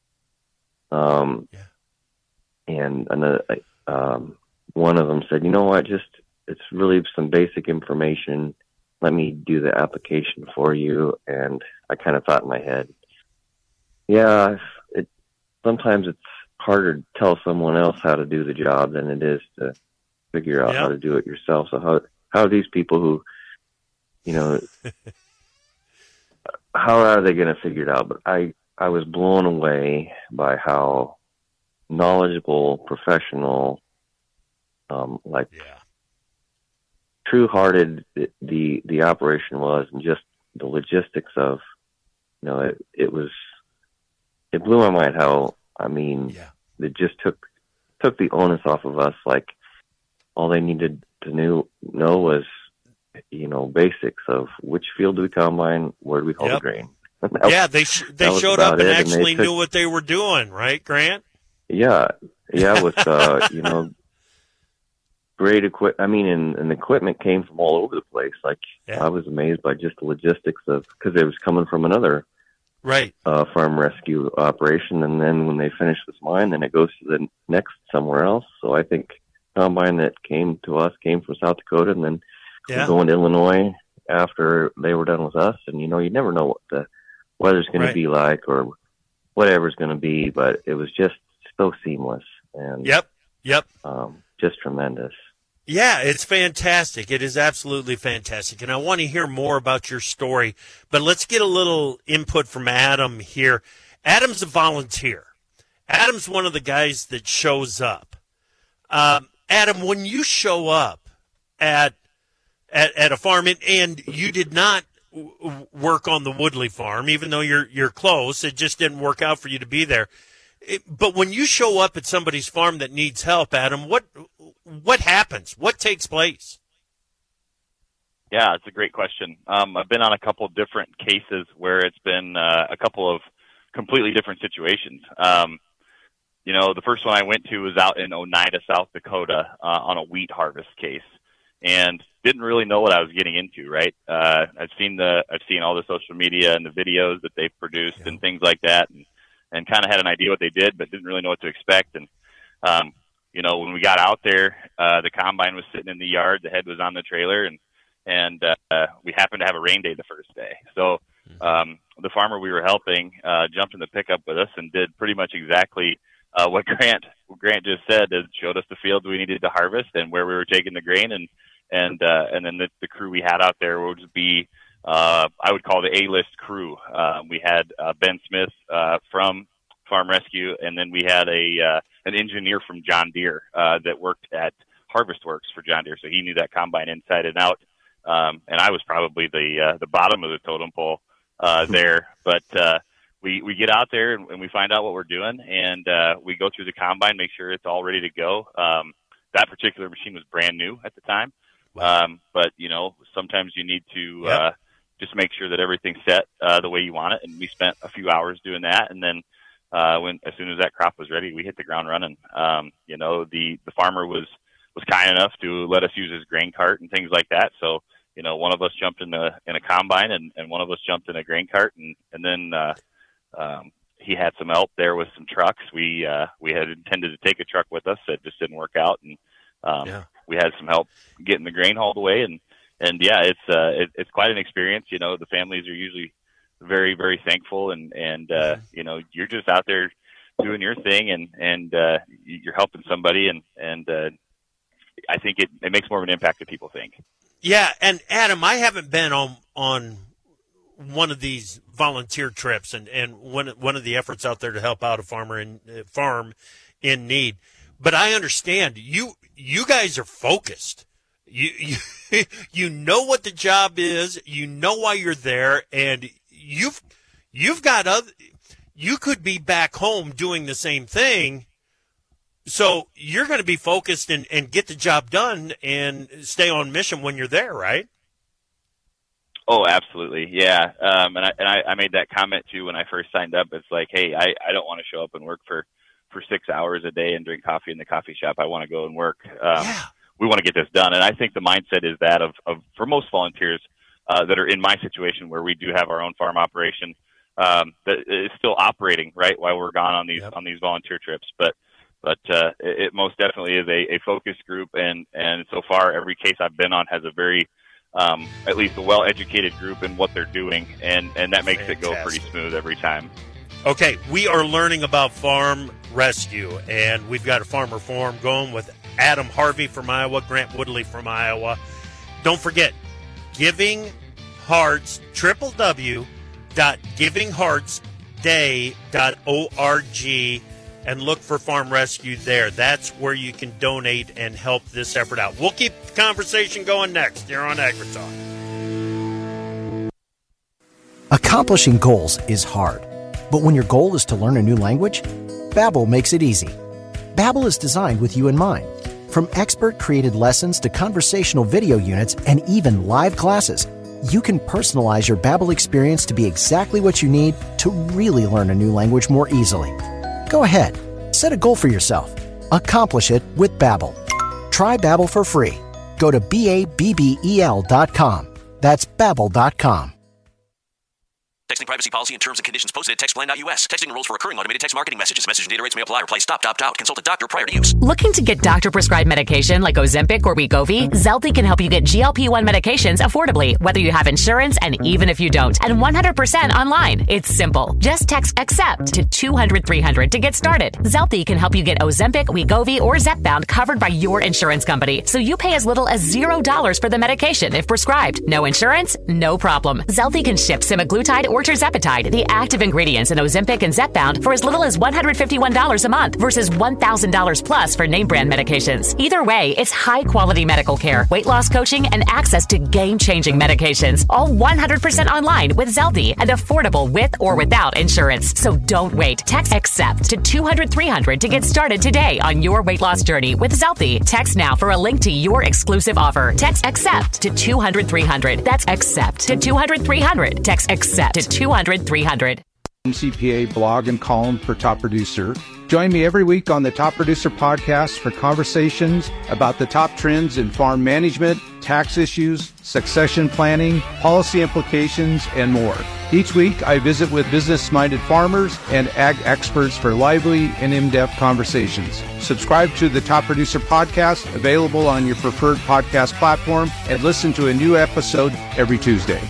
um, yeah. and another, um, one of them said, you know what, just, it's really some basic information let me do the application for you. And I kind of thought in my head, yeah, it, sometimes it's harder to tell someone else how to do the job than it is to figure out Yeah. how to do it yourself. So how, how are these people who, you know, how are they going to figure it out? But I, I was blown away by how knowledgeable, professional, um, like true-hearted the, the the operation was, and just the logistics of, you know, it it was, it blew my mind how, I mean, it just took took the onus off of us. Like, all they needed to knew, know was, you know, basics of which field do we combine, where do we hold Yep. the grain. Yeah, they sh- they that was showed up about and it, and they actually took- knew what they were doing, right, Grant? Yeah, yeah, with uh, you know, great equip. I mean, and, and the equipment came from all over the place. Like, I was amazed by just the logistics of, because it was coming from another right uh, farm rescue operation, and then when they finish this mine, then it goes to the next somewhere else. So I think combine that came to us came from South Dakota, and then Yeah. we're going to Illinois after they were done with us. And you know, you never know what the weather's going Right. to be like or whatever's going to be, but it was just so seamless and Yep, yep. um, just tremendous. Yeah, it's fantastic. It is absolutely fantastic. And I want to hear more about your story, but let's get a little input from Adam here. Adam's a volunteer. Adam's one of the guys that shows up. Um, Adam, when you show up at at, at a farm, and, and you did not w- work on the Woodley farm, even though you're you're close, it just didn't work out for you to be there. It, but when you show up at somebody's farm that needs help, Adam, what what happens? What takes place? Yeah, it's a great question. Um, I've been on a couple of different cases where it's been uh, a couple of completely different situations. Um, you know, the first one I went to was out in Oneida, South Dakota, uh, on a wheat harvest case, and didn't really know what I was getting into. Right? Uh, I've seen the I've seen all the social media and the videos that they've produced and things like that, and and kind of had an idea what they did, but didn't really know what to expect. And um, you know, when we got out there, uh, the combine was sitting in the yard, the head was on the trailer, and and uh, we happened to have a rain day the first day. So um, the farmer we were helping uh, jumped in the pickup with us and did pretty much exactly uh, what Grant Grant just said. It showed us the field we needed to harvest and where we were taking the grain, and and uh, and then the, the crew we had out there would be uh, I would call the A-list crew. Uh, we had uh, Ben Smith uh, from Farm Rescue, and then we had a uh, an engineer from John Deere uh, that worked at Harvest Works for John Deere, so he knew that combine inside and out. Um, and I was probably the uh, the bottom of the totem pole uh, there, but uh, we we get out there and, and we find out what we're doing, and uh, we go through the combine, make sure it's all ready to go. Um, that particular machine was brand new at the time, um, but you know, sometimes you need to Yep. uh, just make sure that everything's set uh, the way you want it. And we spent a few hours doing that, and then uh, when as soon as that crop was ready, we hit the ground running. Um, you know, the the farmer was was kind enough to let us use his grain cart and things like that. So, you know, one of us jumped in a in a combine, and, and one of us jumped in a grain cart, and and then uh, um, he had some help there with some trucks. We uh, we had intended to take a truck with us that just didn't work out, and um, Yeah. we had some help getting the grain hauled away, and and yeah, it's uh, it, it's quite an experience. You know, the families are usually very very thankful, and and uh, you know, you're just out there doing your thing, and and uh, you're helping somebody, and and uh, I think it, it makes more of an impact than people think. Yeah, and Adam, I haven't been on on one of these volunteer trips, and, and one one of the efforts out there to help out a farmer in uh, farm in need. But I understand you you guys are focused. You you you know what the job is. You know why you're there, and you've you've got other. You could be back home doing the same thing. So you're going to be focused and, and get the job done and stay on mission when you're there, right? Oh, absolutely. Yeah. Um, and I, and I, I made that comment too when I first signed up. It's like, hey, I, I don't want to show up and work for, for six hours a day and drink coffee in the coffee shop. I want to go and work. Um, yeah. We want to get this done. And I think the mindset is that of, of for most volunteers uh, that are in my situation where we do have our own farm operation, um, that is still operating, right, while we're gone on these, yep. on these volunteer trips. But But uh, it, it most definitely is a, a focus group, and, and so far every case I've been on has a very um, at least a well-educated group in what they're doing, and, and that makes Fantastic. It go pretty smooth every time. Okay, we are learning about farm rescue, and we've got a farmer forum going with Adam Harvey from Iowa, Grant Woodley from Iowa. Don't forget, Giving Hearts, w w w dot giving hearts day dot org, and look for farm rescue there. That's where you can donate and help this effort out. We'll keep the conversation going next here on AgriTalk. Accomplishing goals is hard, but when your goal is to learn a new language, Babbel makes it easy. Babbel is designed with you in mind. From expert-created lessons to conversational video units and even live classes, you can personalize your Babbel experience to be exactly what you need to really learn a new language more easily. Go ahead, set a goal for yourself. Accomplish it with Babbel. Try Babbel for free. Go to B A B B E L dot com. That's Babbel dot com. Texting privacy policy and terms and conditions posted at textplan dot U S. Texting rules for recurring automated text marketing messages. Message and data rates may apply. Reply stop, opt out. Consult a doctor prior to use. Looking to get doctor-prescribed medication like Ozempic or Wegovy? Zelty can help you get G L P one medications affordably, whether you have insurance and even if you don't, and one hundred percent online. It's simple. Just text ACCEPT to two hundred three hundred to get started. Zelty can help you get Ozempic, Wegovy, or Zepbound covered by your insurance company, so you pay as little as zero dollars for the medication if prescribed. No insurance? No problem. Zelty can ship semaglutide or tirzepatide, the active ingredients in Ozempic and Zepbound, for as little as one hundred fifty-one dollars a month versus one thousand dollars plus for name brand medications. Either way, it's high quality medical care, weight loss coaching, and access to game changing medications. All one hundred percent online with Zelty and affordable with or without insurance. So don't wait. Text ACCEPT to two hundred three hundred to get started today on your weight loss journey with Zelty. Text now for a link to your exclusive offer. Text ACCEPT to two hundred three hundred. That's ACCEPT to two hundred three hundred. Text ACCEPT to two hundred three hundred. C P A blog and column for Top Producer. Join me every week on the Top Producer podcast for conversations about the top trends in farm management, tax issues, succession planning, policy implications, and more. Each week, I visit with business-minded farmers and ag experts for lively and in-depth conversations. Subscribe to the Top Producer podcast, available on your preferred podcast platform, and listen to a new episode every Tuesday.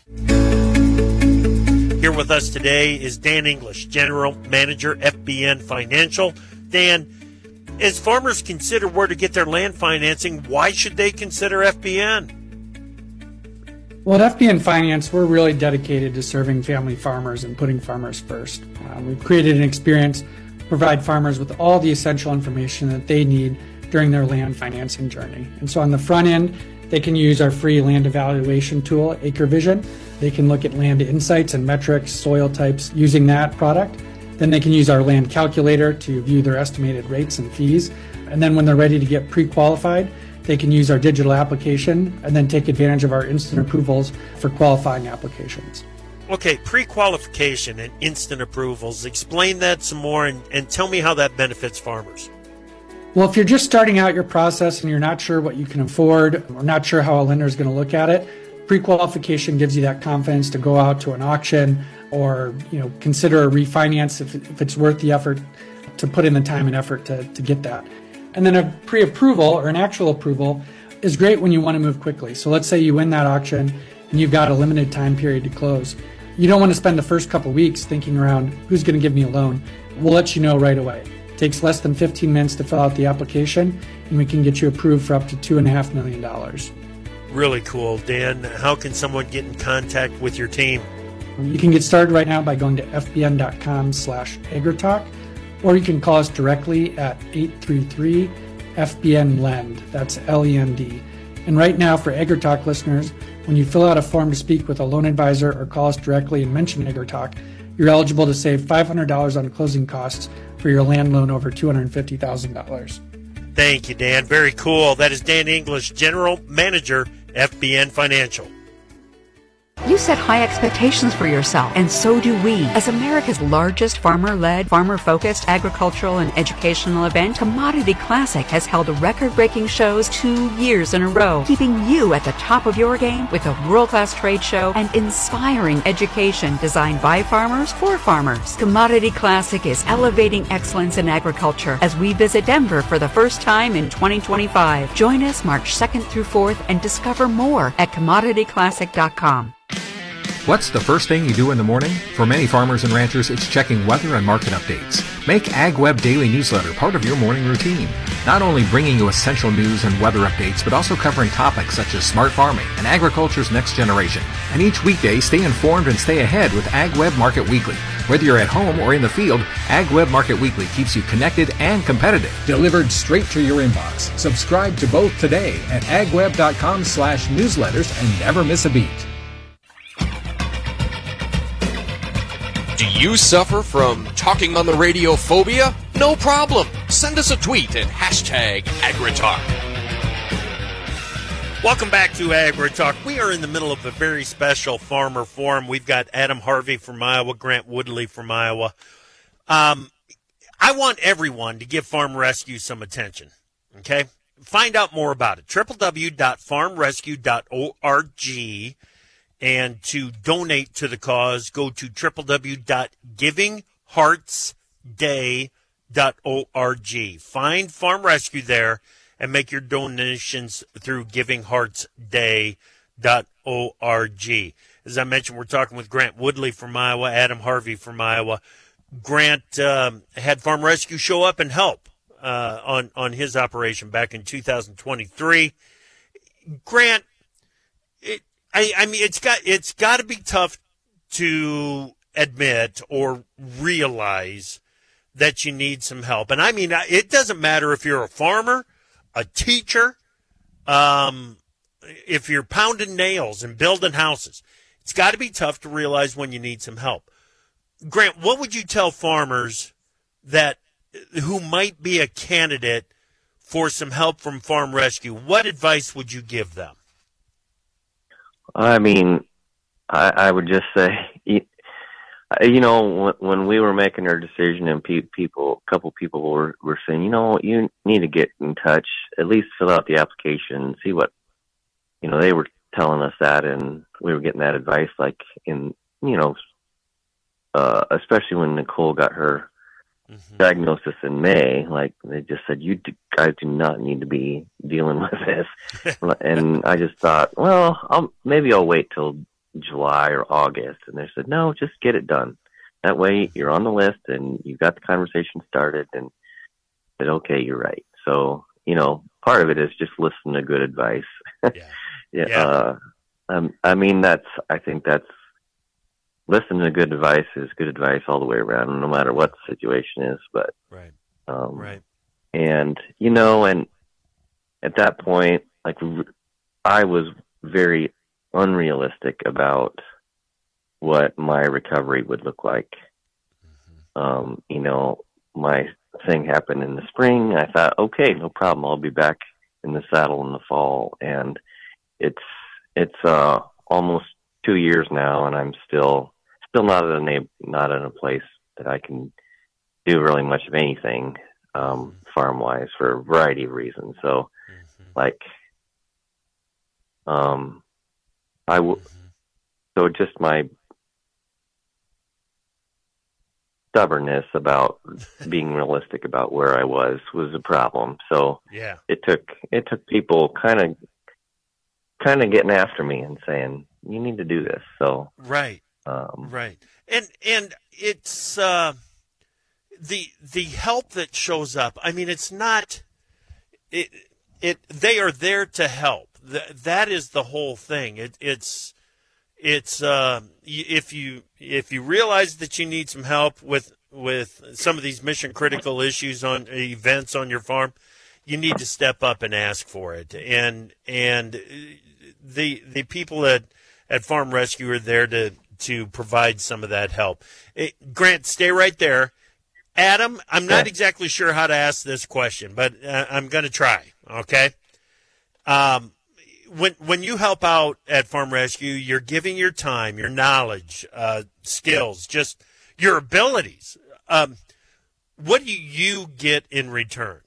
Here with us today is Dan English, General Manager, F B N Financial. Dan, as farmers consider where to get their land financing, why should they consider F B N? Well, at F B N Finance, we're really dedicated to serving family farmers and putting farmers first. Uh, we've created an experience to provide farmers with all the essential information that they need during their land financing journey. And so on the front end, they can use our free land evaluation tool, AcreVision. They can look at land insights and metrics, soil types using that product. Then they can use our land calculator to view their estimated rates and fees. And then when they're ready to get pre-qualified, they can use our digital application and then take advantage of our instant approvals for qualifying applications. Okay, pre-qualification and instant approvals. Explain that some more and, and tell me how that benefits farmers. Well, if you're just starting out your process and you're not sure what you can afford or not sure how a lender is going to look at it, pre-qualification gives you that confidence to go out to an auction or, you know, consider a refinance if, if it's worth the effort to put in the time and effort to, to get that. And then a pre-approval or an actual approval is great when you want to move quickly. So let's say you win that auction and you've got a limited time period to close. You don't want to spend the first couple of weeks thinking around who's going to give me a loan. We'll let you know right away. It takes less than fifteen minutes to fill out the application and we can get you approved for up to two and a half million dollars. Really cool. Dan, how can someone get in contact with your team? You can get started right now by going to fbn.com slash agritalk, or you can call us directly at eight three three F B N Lend. That's L E N D. And right now for AgriTalk listeners, when you fill out a form to speak with a loan advisor or call us directly and mention AgriTalk, you're eligible to save five hundred dollars on closing costs for your land loan over two hundred fifty thousand dollars. Thank you, Dan. Very cool. That is Dan English, General Manager, F B N Financial. You set high expectations for yourself, and so do we. As America's largest farmer-led, farmer-focused agricultural and educational event, Commodity Classic has held record-breaking shows two years in a row, keeping you at the top of your game with a world-class trade show and inspiring education designed by farmers for farmers. Commodity Classic is elevating excellence in agriculture as we visit Denver for the first time in twenty twenty-five. Join us March second through fourth and discover more at commodity classic dot com. What's the first thing you do in the morning? For many farmers and ranchers, it's checking weather and market updates. Make AgWeb Daily Newsletter part of your morning routine. Not only bringing you essential news and weather updates, but also covering topics such as smart farming and agriculture's next generation. And each weekday, stay informed and stay ahead with AgWeb Market Weekly. Whether you're at home or in the field, AgWeb Market Weekly keeps you connected and competitive. Delivered straight to your inbox. Subscribe to both today at agweb.com slash newsletters and never miss a beat. Do you suffer from talking on the radio phobia? No problem. Send us a tweet at hashtag AgriTalk. Welcome back to AgriTalk. We are in the middle of a very special farmer forum. We've got Adam Harvey from Iowa, Grant Woodley from Iowa. Um, I want everyone to give Farm Rescue some attention, okay? Find out more about it. w w w dot farm rescue dot org. And to donate to the cause, go to w w w dot giving hearts day dot org. Find Farm Rescue there and make your donations through giving hearts day dot org. As I mentioned, we're talking with Grant Woodley from Iowa, Adam Harvey from Iowa. Grant um, had Farm Rescue show up and help uh, on, on his operation back in two thousand twenty-three. Grant, it, I, I mean, it's got it's got to be tough to admit or realize that you need some help. And I mean, it doesn't matter if you're a farmer, a teacher, um, if you're pounding nails and building houses. It's got to be tough to realize when you need some help. Grant, what would you tell farmers that who might be a candidate for some help from Farm Rescue? What advice would you give them? I mean, I, I would just say, you, you know, when, when we were making our decision and pe- people, a couple people were, were saying, you know, you need to get in touch, at least fill out the application, see what, you know, they were telling us that, and we were getting that advice, like in, you know, uh, especially when Nicole got her mm-hmm. diagnosis in May, like they just said, you guys do not need to be dealing with this. And I just thought, well, I'll, maybe I'll wait till July or August. And they said, no, just get it done. That way you're on the list and you've got the conversation started. And I said, okay, you're right. So, you know, part of it is just listen to good advice. Yeah. yeah. yeah. Uh, um, I mean, that's, I think that's, listening to good advice is good advice all the way around, no matter what the situation is. But, right. Um, right. And, you know, and at that point, like, I was very unrealistic about what my recovery would look like. Mm-hmm. Um, you know, my thing happened in the spring. I thought, okay, no problem. I'll be back in the saddle in the fall. And it's, it's, uh, almost two years now, and I'm still, still not in a, not in a place that I can do really much of anything, um, farm wise for a variety of reasons. So, mm-hmm. like, um, I w- mm-hmm. so just my stubbornness about being realistic about where I was was a problem. So yeah, it took, it took people kind of, kind of getting after me and saying, you need to do this. So, right. Um, right. And, and it's, uh, the, the help that shows up. I mean, it's not, it, it, they are there to help. Th- that is the whole thing. It, it's, it's, uh, if you, if you realize that you need some help with, with some of these mission critical issues on events on your farm, you need to step up and ask for it. And, and the, the people at, at Farm Rescue are there to, to provide some of that help. It, Grant, stay right there. Adam, I'm not exactly sure how to ask this question, but uh, I'm going to try, okay? Um, when when you help out at Farm Rescue, you're giving your time, your knowledge, uh, skills, just your abilities. Um, what do you get in return?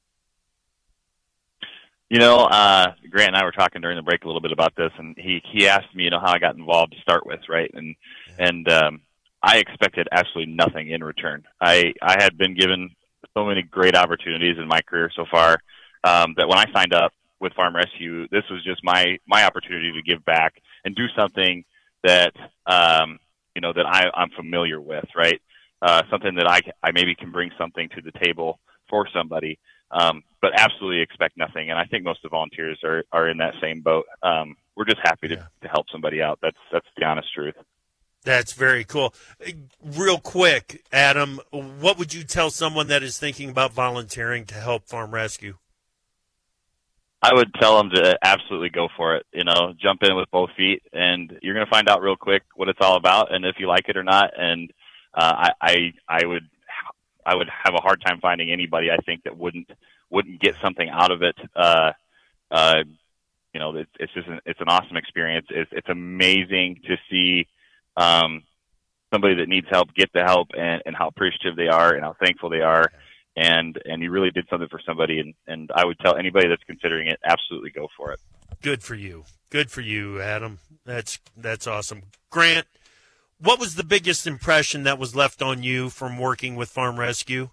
You know, uh, Grant and I were talking during the break a little bit about this, and he, he asked me, you know, how I got involved to start with, right? And yeah. and um, I expected absolutely nothing in return. I, I had been given so many great opportunities in my career so far um, that when I signed up with Farm Rescue, this was just my, my opportunity to give back and do something that, um, you know, that I, I'm familiar with, right? Uh, something that I, I maybe can bring something to the table for somebody. Um, but absolutely expect nothing. And I think most of the volunteers are, are in that same boat. Um, we're just happy to, yeah. to help somebody out. That's, that's the honest truth. That's very cool. Real quick, Adam, what would you tell someone that is thinking about volunteering to help Farm Rescue? I would tell them to absolutely go for it. You know, jump in with both feet, and you're going to find out real quick what it's all about and if you like it or not. And uh, I, I, I would I would have a hard time finding anybody, I think, that wouldn't wouldn't get something out of it. Uh, uh, you know, it's, it's just an, it's an awesome experience. It's, it's amazing to see um, somebody that needs help get the help, and, and how appreciative they are and how thankful they are. And and you really did something for somebody. And, and I would tell anybody that's considering it, absolutely go for it. Good for you. Good for you, Adam. That's that's awesome. Grant, what was the biggest impression that was left on you from working with Farm Rescue?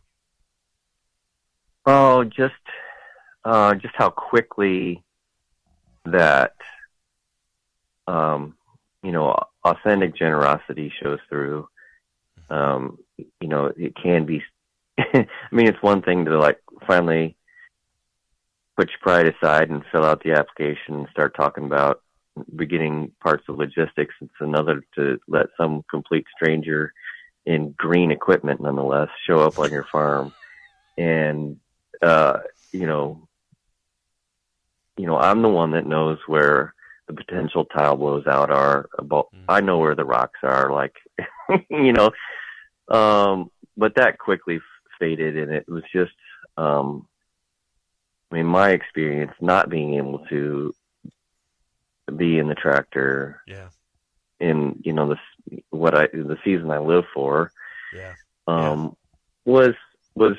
Oh, just uh, just how quickly that, um, you know, authentic generosity shows through. Um, you know, it can be, I mean, it's one thing to, like, finally put your pride aside and fill out the application and start talking about beginning parts of logistics. It's another to let some complete stranger in green equipment, nonetheless, show up on your farm. And, uh, you know, you know, I'm the one that knows where the potential tile blows out are. About, mm. I know where the rocks are, like, you know, um, but that quickly faded, and it was just, um, I mean, my experience not being able to be in the tractor, yeah, in, you know, the what I the season I live for, yeah, um, yeah. was was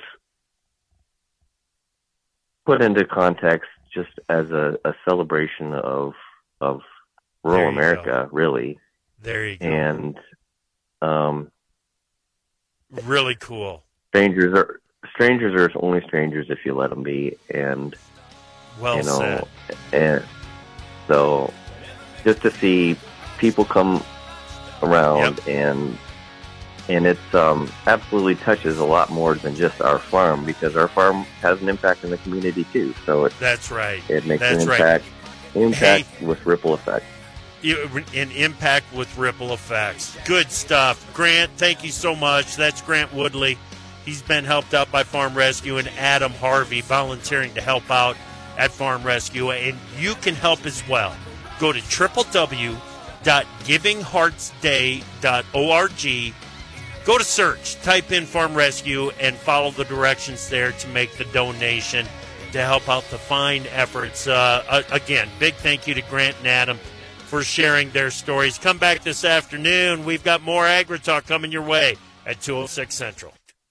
put into context just as a, a celebration of of rural America, go. really. There you go. And um, really cool. Strangers are strangers are only strangers if you let them be, and well you know, said. And so, just to see people come around, yep. and and it's um, absolutely touches a lot more than just our farm, because our farm has an impact in the community too. So it that's right. It makes that's an impact right. impact hey, with ripple effect. An impact with ripple effects. Good stuff, Grant. Thank you so much. That's Grant Woodley. He's been helped out by Farm Rescue, and Adam Harvey volunteering to help out at Farm Rescue, and you can help as well. Go to w w w dot giving hearts day dot org. Go to search, type in Farm Rescue, and follow the directions there to make the donation to help out the fine efforts. Uh, again, big thank you to Grant and Adam for sharing their stories. Come back this afternoon. We've got more AgriTalk coming your way at two oh six Central.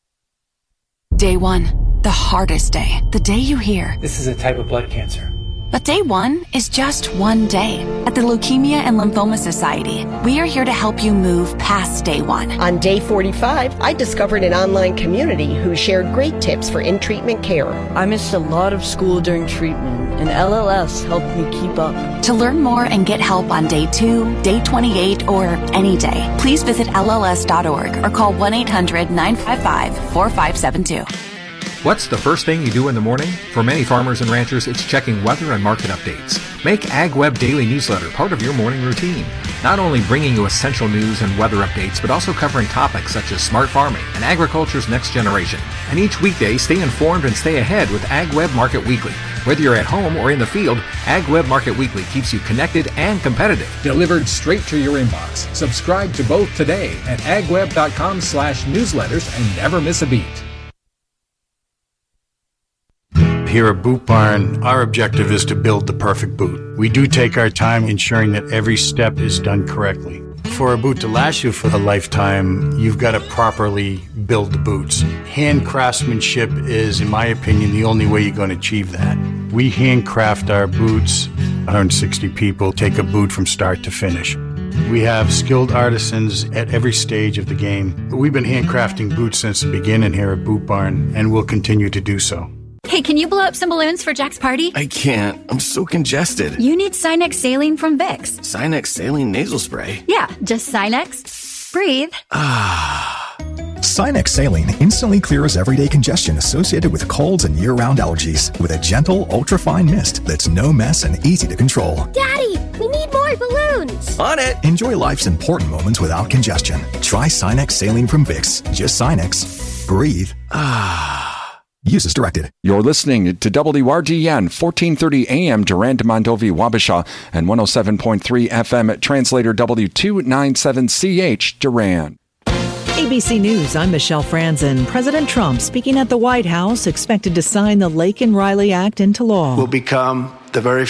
Day one, the hardest day. The day you hear, this is a type of blood cancer. But day one is just one day. At the Leukemia and Lymphoma Society, we are here to help you move past day one. On day forty-five, I discovered an online community who shared great tips for in-treatment care. I missed a lot of school during treatment, and L L S helped me keep up. To learn more and get help on day two, day twenty-eight, or any day, please visit L L S dot org or call one eight hundred nine five five four five seven two. What's the first thing you do in the morning? For many farmers and ranchers, it's checking weather and market updates. Make AgWeb Daily Newsletter part of your morning routine. Not only bringing you essential news and weather updates, but also covering topics such as smart farming and agriculture's next generation. And each weekday, stay informed and stay ahead with AgWeb Market Weekly. Whether you're at home or in the field, AgWeb Market Weekly keeps you connected and competitive. Delivered straight to your inbox. Subscribe to both today at agweb.com slash newsletters and never miss a beat. Here at Boot Barn, our objective is to build the perfect boot. We do take our time ensuring that every step is done correctly. For a boot to last you for a lifetime, you've got to properly build the boots. Hand craftsmanship is, in my opinion, the only way you're going to achieve that. We handcraft our boots. one hundred sixty people take a boot from start to finish. We have skilled artisans at every stage of the game. We've been handcrafting boots since the beginning here at Boot Barn, and we'll continue to do so. Hey, can you blow up some balloons for Jack's party? I can't. I'm so congested. You need Sinex Saline from Vicks. Sinex Saline Nasal Spray? Yeah, just Sinex. Breathe. Ah. Sinex Saline instantly clears everyday congestion associated with colds and year-round allergies with a gentle, ultra-fine mist that's no mess and easy to control. Daddy, we need more balloons. On it. Enjoy life's important moments without congestion. Try Sinex Saline from Vicks. Just Sinex. Breathe. Ah. Use as directed. You're listening to W R D N, fourteen thirty A M, Durand, Mondovi, Wabasha, and one oh seven point three F M at Translator W two ninety-seven C H, Durand. A B C News, I'm Michelle Franzen. President Trump speaking at the White House, expected to sign the Laken Riley Act into law. Will become the very